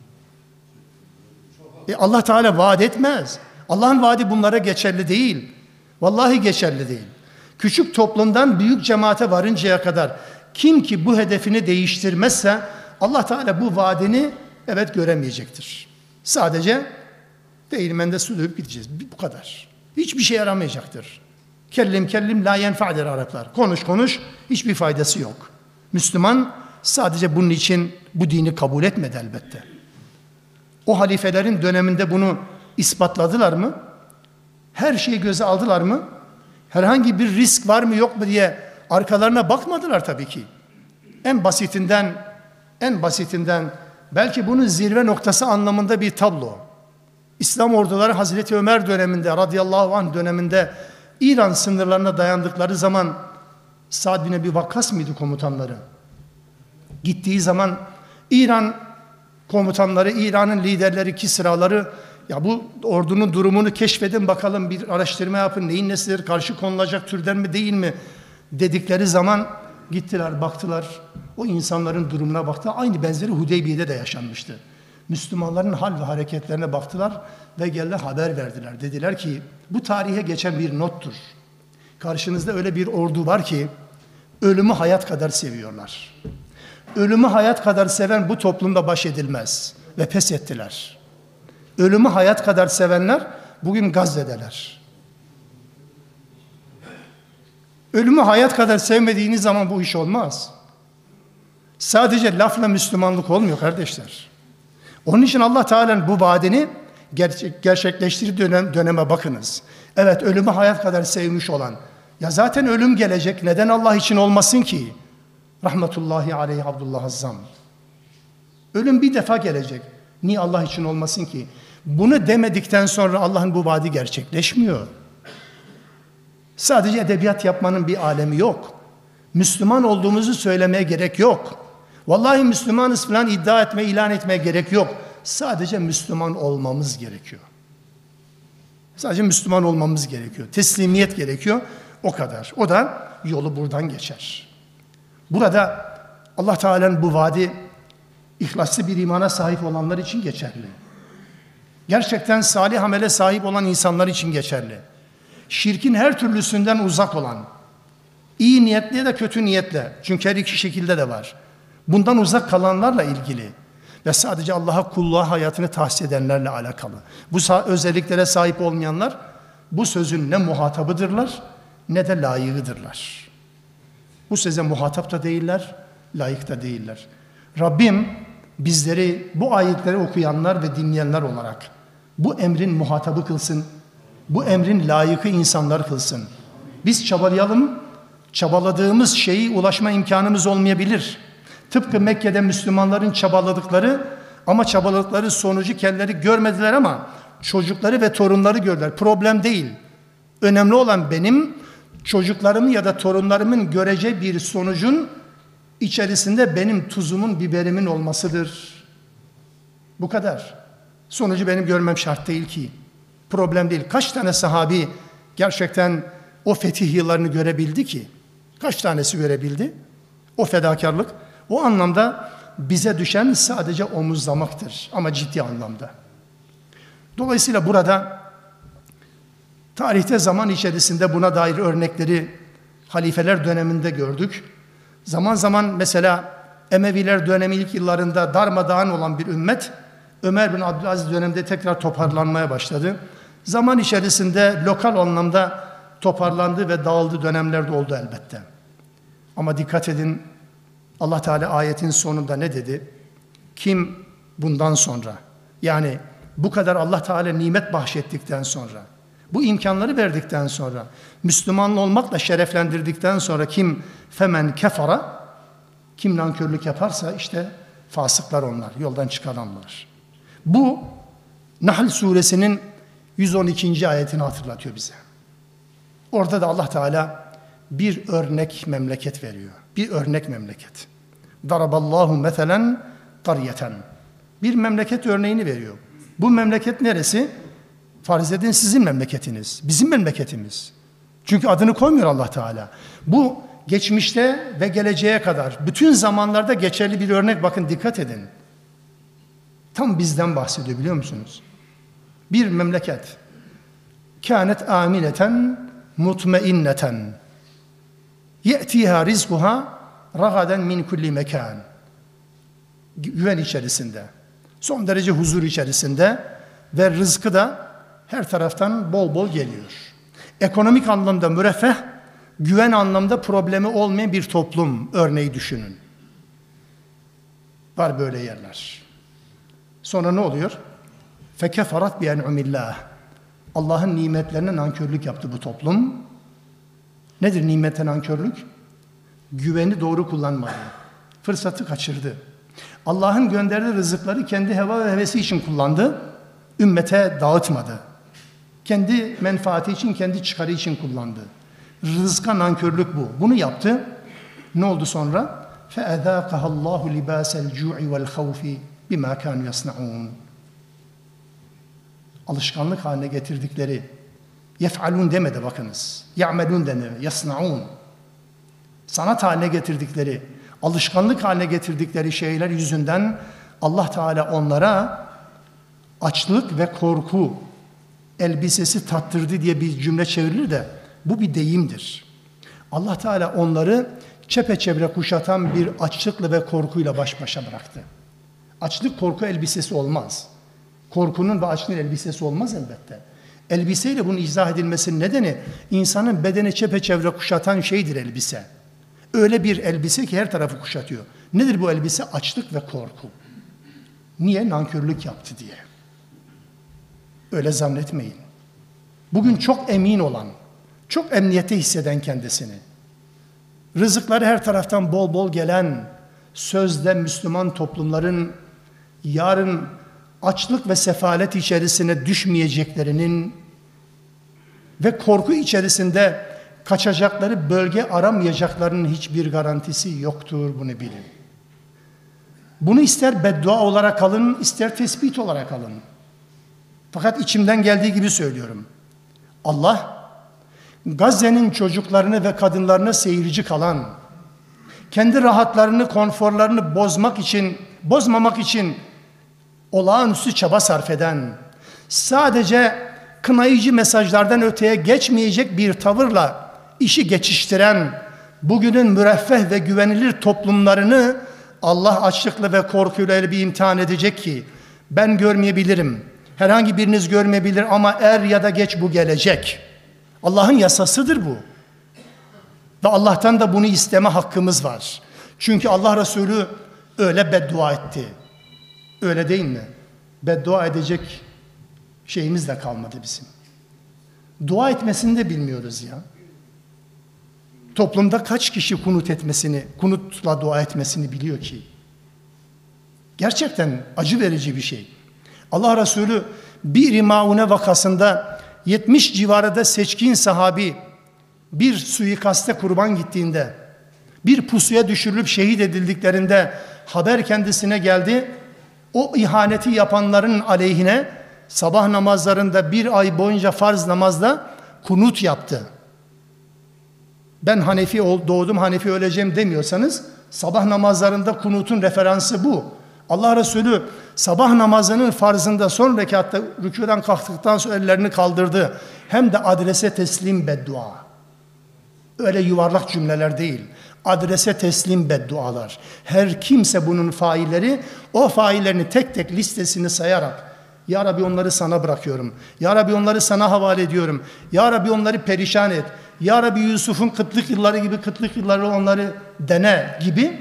Allah Teala vaat etmez. Allah'ın vaadi bunlara geçerli değil. Vallahi geçerli değil. Küçük toplumdan büyük cemaate varıncaya kadar kim ki bu hedefini değiştirmezse Allah Teala bu vaadini evet göremeyecektir. Sadece değirmende su dövüp gideceğiz. Bu kadar. Hiçbir şey yaramayacaktır. Kellim la yenfa der Araplar. Konuş hiçbir faydası yok. Müslüman sadece bunun için bu dini kabul etmedi elbette. O halifelerin döneminde bunu ispatladılar mı? Her şeyi göze aldılar mı? Herhangi bir risk var mı yok mu diye arkalarına bakmadılar tabii ki. En basitinden belki bunun zirve noktası anlamında bir tablo. İslam orduları Hazreti Ömer döneminde, radıyallahu anh döneminde İran sınırlarına dayandıkları zaman Sa'd bin Ebi Vakkas mıydı komutanları? Gittiği zaman İran komutanları, İran'ın liderleri, Kisraları, ya bu ordunun durumunu keşfedin bakalım, bir araştırma yapın, neyin nesidir, karşı konulacak türden mi değil mi dedikleri zaman gittiler, baktılar, o insanların durumuna baktılar. Aynı benzeri Hudeybiye'de de yaşanmıştı. Müslümanların hal ve hareketlerine baktılar ve geldiler haber verdiler. Dediler ki bu tarihe geçen bir nottur. Karşınızda öyle bir ordu var ki ölümü hayat kadar seviyorlar. Ölümü hayat kadar seven bu toplumda baş edilmez ve pes ettiler. Ölümü hayat kadar sevenler bugün Gazze'deler. Ölümü hayat kadar sevmediğiniz zaman bu iş olmaz. Sadece lafla Müslümanlık olmuyor kardeşler. Onun için Allah Teala'nın bu vaadini gerçekleştirdiği döneme bakınız. Evet, ölümü hayat kadar sevmiş olan, ya zaten ölüm gelecek, neden Allah için olmasın ki? Rahmetullahi aleyhi Abdullah Azzam. Ölüm bir defa gelecek. Niye Allah için olmasın ki? Bunu demedikten sonra Allah'ın bu vaadi gerçekleşmiyor. Sadece edebiyat yapmanın bir alemi yok. Müslüman olduğumuzu söylemeye gerek yok. Vallahi Müslümanız falan iddia etme, ilan etmeye gerek yok. Sadece Müslüman olmamız gerekiyor. Sadece Müslüman olmamız gerekiyor. Teslimiyet gerekiyor. O kadar. O da yolu buradan geçer. Burada Allah Teala'nın bu vaadi ihlaslı bir imana sahip olanlar için geçerli. Gerçekten salih amele sahip olan insanlar için geçerli. Şirkin her türlüsünden uzak olan, iyi niyetle ya da kötü niyetle, çünkü her iki şekilde de var. Bundan uzak kalanlarla ilgili ve sadece Allah'a kulluğa hayatını tahsis edenlerle alakalı. Bu özelliklere sahip olmayanlar bu sözün ne muhatabıdırlar ne de layığıdırlar. Bu söze muhatap da değiller, layık da değiller. Rabbim bizleri bu ayetleri okuyanlar ve dinleyenler olarak bu emrin muhatabı kılsın, bu emrin layıkı insanlar kılsın. Biz çabalayalım, çabaladığımız şeyi ulaşma imkanımız olmayabilir. Tıpkı Mekke'de Müslümanların çabaladıkları ama çabaladıkları sonucu kendileri görmediler ama çocukları ve torunları gördüler. Problem değil. Önemli olan benim çocuklarımı ya da torunlarımın göreceği bir sonucun içerisinde benim tuzumun, biberimin olmasıdır. Bu kadar. Sonucu benim görmem şart değil ki. Problem değil. Kaç tane sahabi gerçekten o fetih yıllarını görebildi ki? Kaç tanesi görebildi? O fedakarlık. O anlamda bize düşen sadece omuzlamaktır ama ciddi anlamda. Dolayısıyla burada tarihte zaman içerisinde buna dair örnekleri halifeler döneminde gördük. Zaman zaman mesela Emeviler dönemi ilk yıllarında darmadağın olan bir ümmet Ömer bin Abdülaziz döneminde tekrar toparlanmaya başladı. Zaman içerisinde lokal anlamda toparlandı ve dağıldı dönemlerde oldu elbette. Ama dikkat edin, Allah Teala ayetin sonunda ne dedi? Kim bundan sonra, yani bu kadar Allah Teala nimet bahşettikten sonra, bu imkanları verdikten sonra, Müslüman olmakla şereflendirdikten sonra kim femen kefara, kim nankörlük yaparsa işte fasıklar onlar, yoldan çıkaranlar. Bu Nahl suresinin 112. ayetini hatırlatıyor bize. Orada da Allah Teala bir örnek memleket veriyor. Bir örnek memleket. Daraballahu meselen qaryeten. Bir memleket örneğini veriyor. Bu memleket neresi? Farz edin sizin memleketiniz, bizim memleketimiz. Çünkü adını koymuyor Allah Teala. Bu geçmişte ve geleceğe kadar bütün zamanlarda geçerli bir örnek. Bakın dikkat edin. Tam bizden bahsediyor biliyor musunuz? Bir memleket. Kânet âmileten mutmainneten. Ye'tiha rizkuha ragaden min kulli mekan. Güven içerisinde. Son derece huzur içerisinde ve rızkı da her taraftan bol bol geliyor. Ekonomik anlamda müreffeh, güven anlamda problemi olmayan bir toplum örneği düşünün. Var böyle yerler. Sonra ne oluyor? Fekeferat bi en'umillah. Allah'ın nimetlerine nankörlük yaptı bu toplum. Nedir nimete nankörlük? Güveni doğru kullanmadı. Fırsatı kaçırdı. Allah'ın gönderdiği rızıkları kendi heva ve hevesi için kullandı. Ümmete dağıtmadı. Kendi menfaati için, kendi çıkarı için kullandı. Rızka nankörlük bu. Bunu yaptı. Ne oldu sonra? فَاَذَاقَهَا اللّٰهُ لِبَاسَ الْجُوعِ وَالْخَوْفِ بِمَا كَانُوا يَصْنَعُونَ. Alışkanlık haline getirdikleri, yef'alun demedi bakınız. Ya'melun denir, yasna'un. Sanat haline getirdikleri, alışkanlık haline getirdikleri şeyler yüzünden Allah Teala onlara açlık ve korku elbisesi tattırdı diye bir cümle çevrilir de bu bir deyimdir. Allah Teala onları çepeçevre kuşatan bir açlıkla ve korkuyla baş başa bıraktı. Açlık korku elbisesi olmaz. Korkunun ve açlığın elbisesi olmaz elbette. Elbiseyle bunun izah edilmesinin nedeni insanın bedeni çepeçevre kuşatan şeydir elbise. Öyle bir elbise ki her tarafı kuşatıyor. Nedir bu elbise? Açlık ve korku. Niye? Nankörlük yaptı diye. Öyle zannetmeyin. Bugün çok emin olan, çok emniyette hisseden kendisini, rızıkları her taraftan bol bol gelen, sözde Müslüman toplumların yarın açlık ve sefalet içerisine düşmeyeceklerinin ve korku içerisinde kaçacakları bölge aramayacaklarının hiçbir garantisi yoktur, bunu bilin. Bunu ister beddua olarak alın, ister tespit olarak alın. Fakat içimden geldiği gibi söylüyorum. Allah, Gazze'nin çocuklarını ve kadınlarını seyirci kalan, kendi rahatlarını, konforlarını bozmamak için olağanüstü çaba sarf eden, sadece kınayıcı mesajlardan öteye geçmeyecek bir tavırla işi geçiştiren, bugünün müreffeh ve güvenilir toplumlarını Allah açlıkla ve korkuyla öyle bir imtihan edecek ki, ben görmeyebilirim, herhangi biriniz görmeyebilir ama er ya da geç bu gelecek. Allah'ın yasasıdır bu. Ve Allah'tan da bunu isteme hakkımız var. Çünkü Allah Resulü öyle beddua etti. Öyle değil mi? Beddua edecek şeyimiz de kalmadı bizim. Dua etmesini de bilmiyoruz ya. Toplumda kaç kişi kunutla dua etmesini biliyor ki? Gerçekten acı verici bir şey. Allah Resulü Bir-i Maune vakasında 70 civarında seçkin sahabi bir suikaste kurban gittiğinde, bir pusuya düşürülüp şehit edildiklerinde haber kendisine geldi. O ihaneti yapanların aleyhine sabah namazlarında bir ay boyunca farz namazda kunut yaptı. Ben Hanefi doğdum, Hanefi öleceğim demiyorsanız sabah namazlarında kunutun referansı bu. Allah Resulü sabah namazının farzında son rekatta rükûden kalktıktan sonra ellerini kaldırdı. Hem de adrese teslim beddua. Öyle yuvarlak cümleler değil. Adrese teslim beddualar. Her kimse bunun failleri, o faillerini tek tek listesini sayarak, Ya Rabbi onları sana bırakıyorum. Ya Rabbi onları sana havale ediyorum. Ya Rabbi onları perişan et. Ya Rabbi Yusuf'un kıtlık yılları gibi kıtlık yılları onları dene gibi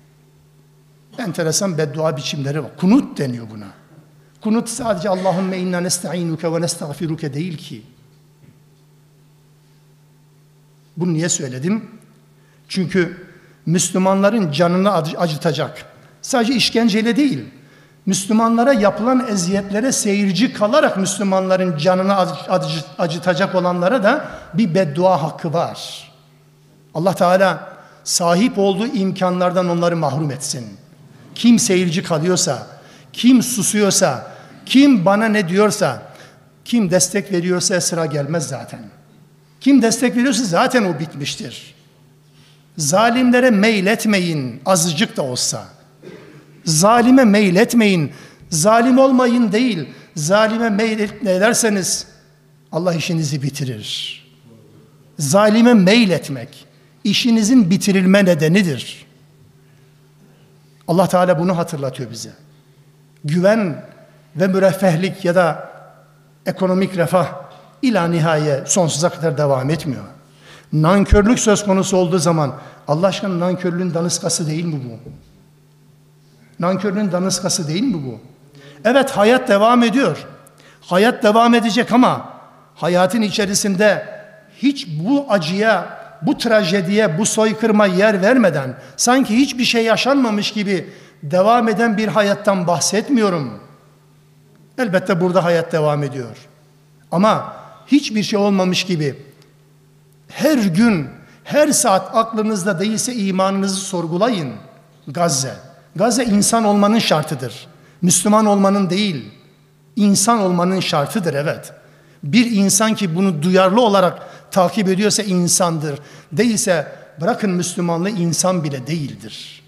enteresan beddua biçimleri var. Kunut deniyor buna. Kunut sadece Allahümme inna nesta'inuke ve nestağfiruke değil ki. Bunu niye söyledim? Çünkü Müslümanların canını acıtacak. Sadece işkenceyle değil, Müslümanlara yapılan eziyetlere seyirci kalarak Müslümanların canını acıtacak olanlara da bir beddua hakkı var. Allah Teala sahip olduğu imkanlardan onları mahrum etsin. Kim seyirci kalıyorsa, kim susuyorsa, kim bana ne diyorsa, kim destek veriyorsa sıra gelmez zaten. Kim destek veriyorsa zaten o bitmiştir. Zalimlere meyletmeyin, azıcık da olsa. Zalime meyletmeyin, zalim olmayın değil, zalime meylederseniz Allah işinizi bitirir. Zalime meyletmek, işinizin bitirilme nedenidir. Allah Teala bunu hatırlatıyor bize. Güven ve müreffehlik ya da ekonomik refah ila nihaye sonsuza kadar devam etmiyor. Nankörlük söz konusu olduğu zaman Allah aşkına nankörlüğün daniskası değil mi bu? Nankörlüğün daniskası değil mi bu? Evet, hayat devam ediyor. Hayat devam edecek ama hayatın içerisinde hiç bu acıya, bu trajediye, bu soykırıma yer vermeden sanki hiçbir şey yaşanmamış gibi devam eden bir hayattan bahsetmiyorum. Elbette burada hayat devam ediyor. Ama hiçbir şey olmamış gibi her gün, her saat aklınızda değilse imanınızı sorgulayın. Gazze. Gazze insan olmanın şartıdır. Müslüman olmanın değil, insan olmanın şartıdır, evet. Bir insan ki bunu duyarlı olarak takip ediyorsa insandır. Değilse bırakın Müslümanlığı, insan bile değildir.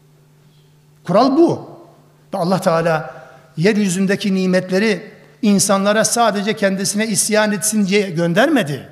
Kural bu. Ve Allah Teala yeryüzündeki nimetleri insanlara sadece kendisine isyan etsin diye göndermedi.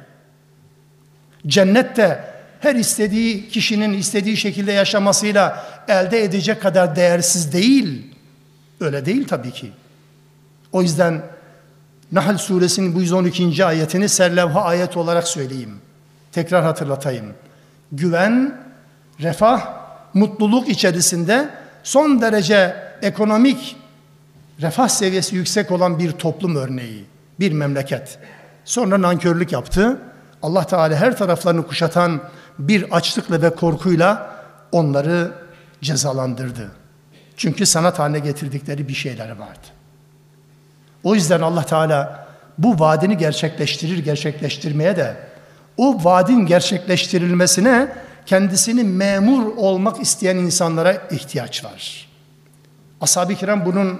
Cennette her istediği kişinin istediği şekilde yaşamasıyla elde edecek kadar değersiz değil. Öyle değil tabii ki. O yüzden Nahl suresinin bu 112. ayetini serlevha ayet olarak söyleyeyim. Tekrar hatırlatayım. Güven, refah, mutluluk içerisinde son derece ekonomik refah seviyesi yüksek olan bir toplum örneği, bir memleket. Sonra nankörlük yaptı. Allah Teala her taraflarını kuşatan bir açlıkla ve korkuyla onları cezalandırdı. Çünkü sanat haline getirdikleri bir şeyleri vardı. O yüzden Allah Teala bu vaadini gerçekleştirmeye de o vaadin gerçekleştirilmesine kendisini memur olmak isteyen insanlara ihtiyaç var. Ashab-ı kiram bunun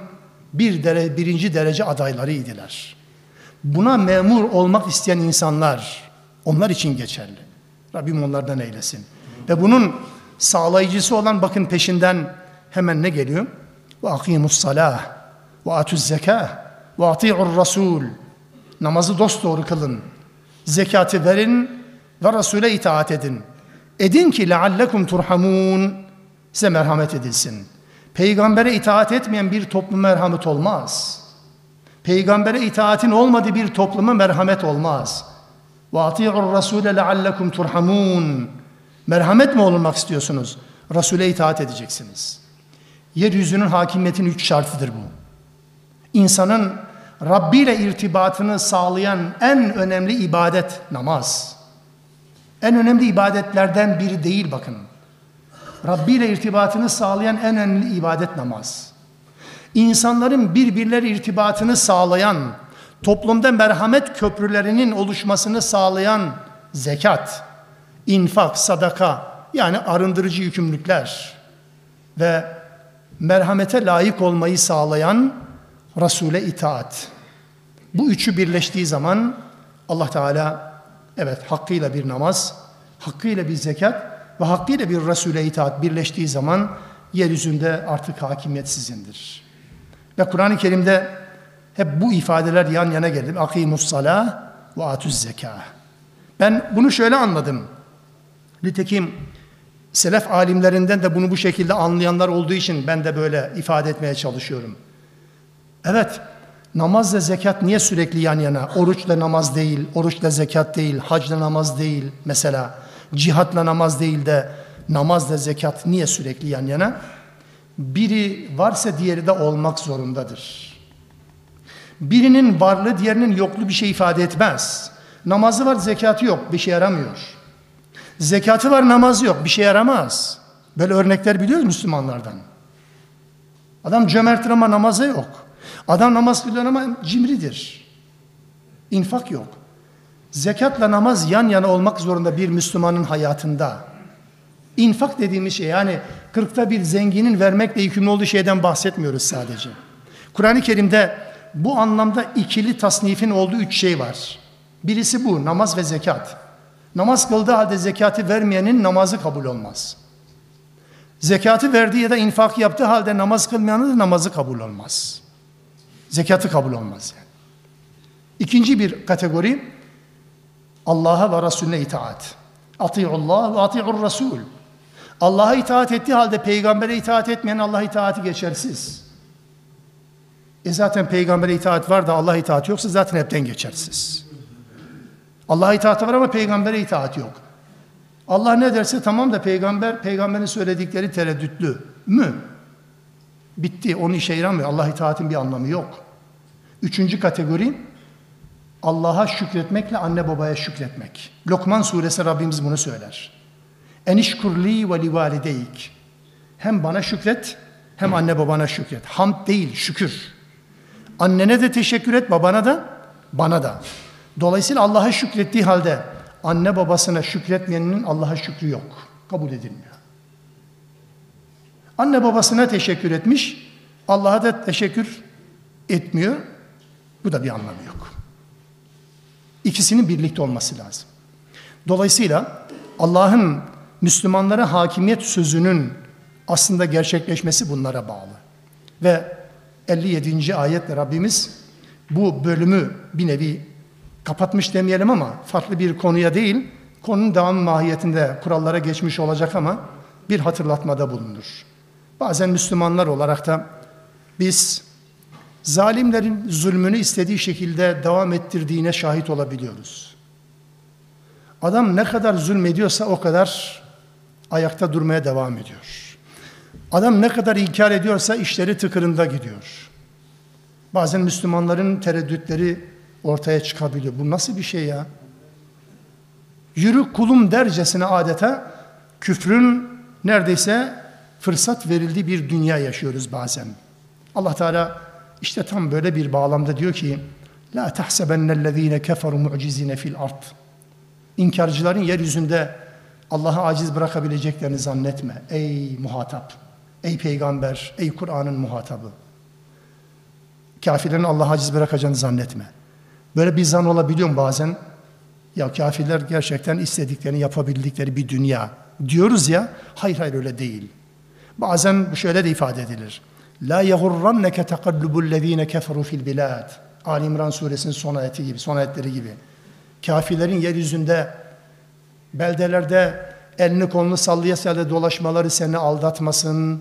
birinci derece adaylarıydılar. Buna memur olmak isteyen insanlar, onlar için geçerli. Rabbim onlardan eylesin. Ve bunun sağlayıcısı olan, bakın peşinden hemen ne geliyor? Ve akimus salah ve atuz zekah ve ati'ur rasul. Namazı dosdoğru kılın. Zekatı verin ve Resul'e itaat edin. Edin ki leallekum turhamun. Size merhamet edilsin. Peygambere itaat etmeyen bir topluma merhamet olmaz. Peygambere itaatin olmadığı bir topluma merhamet olmaz. Ve ati'ur rasule leallekum turhamun. Merhamet mi olunmak istiyorsunuz? Resul'e itaat edeceksiniz. Yeryüzünün hakimiyetinin 3 şartıdır bu. İnsanın Rabbi ile irtibatını sağlayan en önemli ibadet namaz. En önemli ibadetlerden biri değil, bakın. Rabbi ile irtibatını sağlayan en önemli ibadet namaz. İnsanların birbirleri irtibatını sağlayan, toplumda merhamet köprülerinin oluşmasını sağlayan zekat, infak, sadaka, yani arındırıcı yükümlülükler ve merhamete layık olmayı sağlayan Resul'e itaat. Bu üçü birleştiği zaman Allah Teala, evet, hakkıyla bir namaz, hakkıyla bir zekat ve hakkıyla bir Resul'e itaat birleştiği zaman yeryüzünde artık hakimiyet sizindir. Ve Kur'an-ı Kerim'de hep bu ifadeler yan yana geldi. Akimus salah ve atuz zekah. Ben bunu şöyle anladım. Nitekim selef alimlerinden de bunu bu şekilde anlayanlar olduğu için ben de böyle ifade etmeye çalışıyorum. Evet, namazla zekat niye sürekli yan yana? Oruçla namaz değil, oruçla zekat değil, hacla namaz değil mesela. Cihatla namaz değil de namazla zekat niye sürekli yan yana? Biri varsa diğeri de olmak zorundadır. Birinin varlığı diğerinin yokluğu bir şey ifade etmez. Namazı var, zekatı yok, bir şey yaramıyor. Zekatı var, namazı yok, bir şey yaramaz. Böyle örnekler biliyoruz Müslümanlardan. Adam cömerttir ama namazı yok. Adam namaz kılıyor ama cimridir. İnfak yok. Zekatla namaz yan yana olmak zorunda bir Müslümanın hayatında. İnfak dediğimiz şey, yani 40'ta bir zenginin vermekle yükümlü olduğu şeyden bahsetmiyoruz sadece. Kur'an-ı Kerim'de bu anlamda ikili tasnifin olduğu 3 şey var. Birisi bu, namaz ve zekat. Namaz kıldığı halde zekatı vermeyenin namazı kabul olmaz. Zekatı verdiği ya da infak yaptığı halde namaz kılmayanın da namazı kabul olmaz. Zekatı kabul olmaz yani. İkinci bir kategori, Allah'a ve Resulüne itaat. Ati'ullah ve ati'ur Resul. Allah'a itaat ettiği halde peygambere itaat etmeyen Allah'a itaati geçersiz. Zaten peygambere itaat var da Allah'a itaat yoksa zaten hepten geçersiz. Allah'a itaati var ama peygambere itaat yok. Allah ne derse tamam da peygamberin söyledikleri tereddütlü mü? Bitti, onun işe yaramıyor. Allah'a itaatin bir anlamı yok. Üçüncü kategori, Allah'a şükretmekle anne babaya şükretmek. Lokman suresi Rabbimiz bunu söyler. Enişkurli ve livalideyk. Hem bana şükret hem anne babana şükret. Hamd değil, şükür. Annene de teşekkür et, babana da, bana da. Dolayısıyla Allah'a şükrettiği halde anne babasına şükretmeyenin Allah'a şükrü yok. Kabul edilmiyor. Anne babasına teşekkür etmiş, Allah'a da teşekkür etmiyor. Bu da bir anlamı yok. İkisinin birlikte olması lazım. Dolayısıyla Allah'ın Müslümanlara hakimiyet sözünün aslında gerçekleşmesi bunlara bağlı. Ve 57. ayetle Rabbimiz bu bölümü bir nevi kapatmış demeyelim ama farklı bir konuya değil, konunun devamı mahiyetinde kurallara geçmiş olacak ama bir hatırlatmada bulunur. Bazen Müslümanlar olarak da biz zalimlerin zulmünü istediği şekilde devam ettirdiğine şahit olabiliyoruz. Adam ne kadar zulmediyorsa o kadar ayakta durmaya devam ediyor. Adam ne kadar inkar ediyorsa işleri tıkırında gidiyor. Bazen Müslümanların tereddütleri ortaya çıkabiliyor. Bu nasıl bir şey ya? Yürü kulum dercesine adeta küfrün neredeyse fırsat verildiği bir dünya yaşıyoruz bazen. Allah Teala işte tam böyle bir bağlamda diyor ki la tahsebennellezine keferu mu'cizine fil ard. İnkarcıların yeryüzünde Allah'ı aciz bırakabileceklerini zannetme. Ey muhatap, ey peygamber, ey Kur'an'ın muhatabı. Kafirlerin Allah'ı aciz bırakacağını zannetme. Böyle bir zan olabiliyor mu bazen? Ya kafirler gerçekten istediklerini yapabildikleri bir dünya diyoruz ya. Hayır öyle değil. Bazen bu şöyle de ifade edilir. La yagurranneke tekallubul-lezine keferu fil bilad. Ali İmran suresinin son ayeti gibi, son ayetleri gibi. Kafirlerin yeryüzünde, beldelerde elini kolunu sallaya sallaya dolaşmaları seni aldatmasın.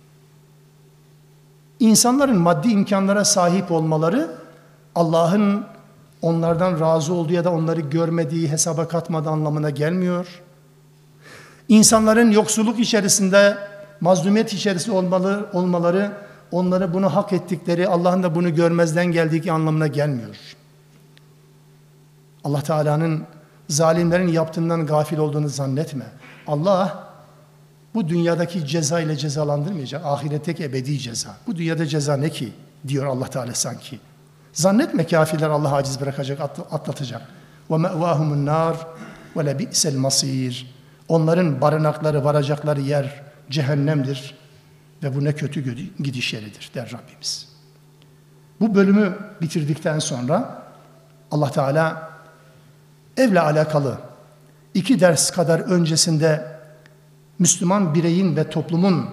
İnsanların maddi imkanlara sahip olmaları Allah'ın onlardan razı olduğu ya da onları görmediği, hesaba katmadığı anlamına gelmiyor. İnsanların yoksulluk içerisinde, mazlumiyet içerisinde olmaları, onları bunu hak ettikleri, Allah'ın da bunu görmezden geldiği anlamına gelmiyor. Allah Teala'nın zalimlerin yaptığından gafil olduğunu zannetme. Allah bu dünyadaki ceza ile cezalandırmayacak. Ahiretteki ebedi ceza. Bu dünyada ceza ne ki? Diyor Allah Teala sanki. Zannetme kafirler Allah'ı aciz bırakacak, atlatacak. وَمَأْوَاهُمُ النَّارِ وَلَبِئْسَ الْمَصِيرِ. Onların barınakları, varacakları yer cehennemdir. Ve bu ne kötü gidiş yeridir der Rabbimiz. Bu bölümü bitirdikten sonra Allah Teala evle alakalı 2 ders kadar öncesinde Müslüman bireyin ve toplumun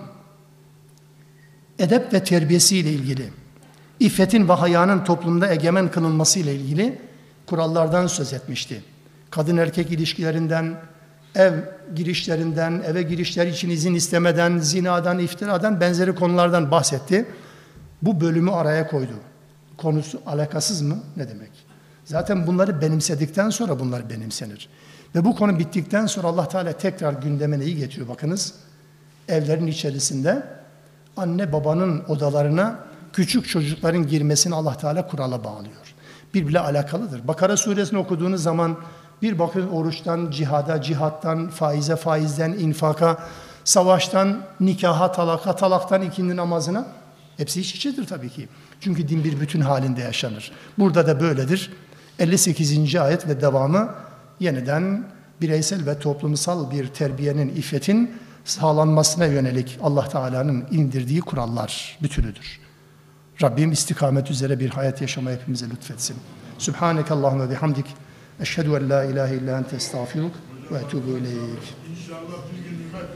edep ve terbiyesiyle ilgili, iffetin ve hayanın toplumda egemen kılınmasıyla ilgili kurallardan söz etmişti. Kadın erkek ilişkilerinden, ev girişlerinden, eve girişler için izin istemeden, zinadan, iftiradan, benzeri konulardan bahsetti. Bu bölümü araya koydu. Konusu alakasız mı? Ne demek? Zaten bunları benimsedikten sonra bunlar benimsenir. Ve bu konu bittikten sonra Allah Teala tekrar gündeme neyi getiriyor? Bakınız, evlerin içerisinde anne babanın odalarına küçük çocukların girmesini Allah Teala kurala bağlıyor. Birbiriyle alakalıdır. Bakara suresini okuduğunuz zaman bir bakın oruçtan, cihada, cihattan, faize, faizden, infaka, savaştan, nikaha, talaka, talaktan ikindi namazına. Hepsi iç içedir tabii ki. Çünkü din bir bütün halinde yaşanır. Burada da böyledir. 58. ayet ve devamı yeniden bireysel ve toplumsal bir terbiyenin, iffetin sağlanmasına yönelik Allah Teala'nın indirdiği kurallar bütünüdür. Rabbim istikamet üzere bir hayat yaşamayı hepimize lütfetsin. Sübhaneke Allahümme bihamdik. Eşhedü en la ilahe illa ente estağfiruk ve etûbü ileyk.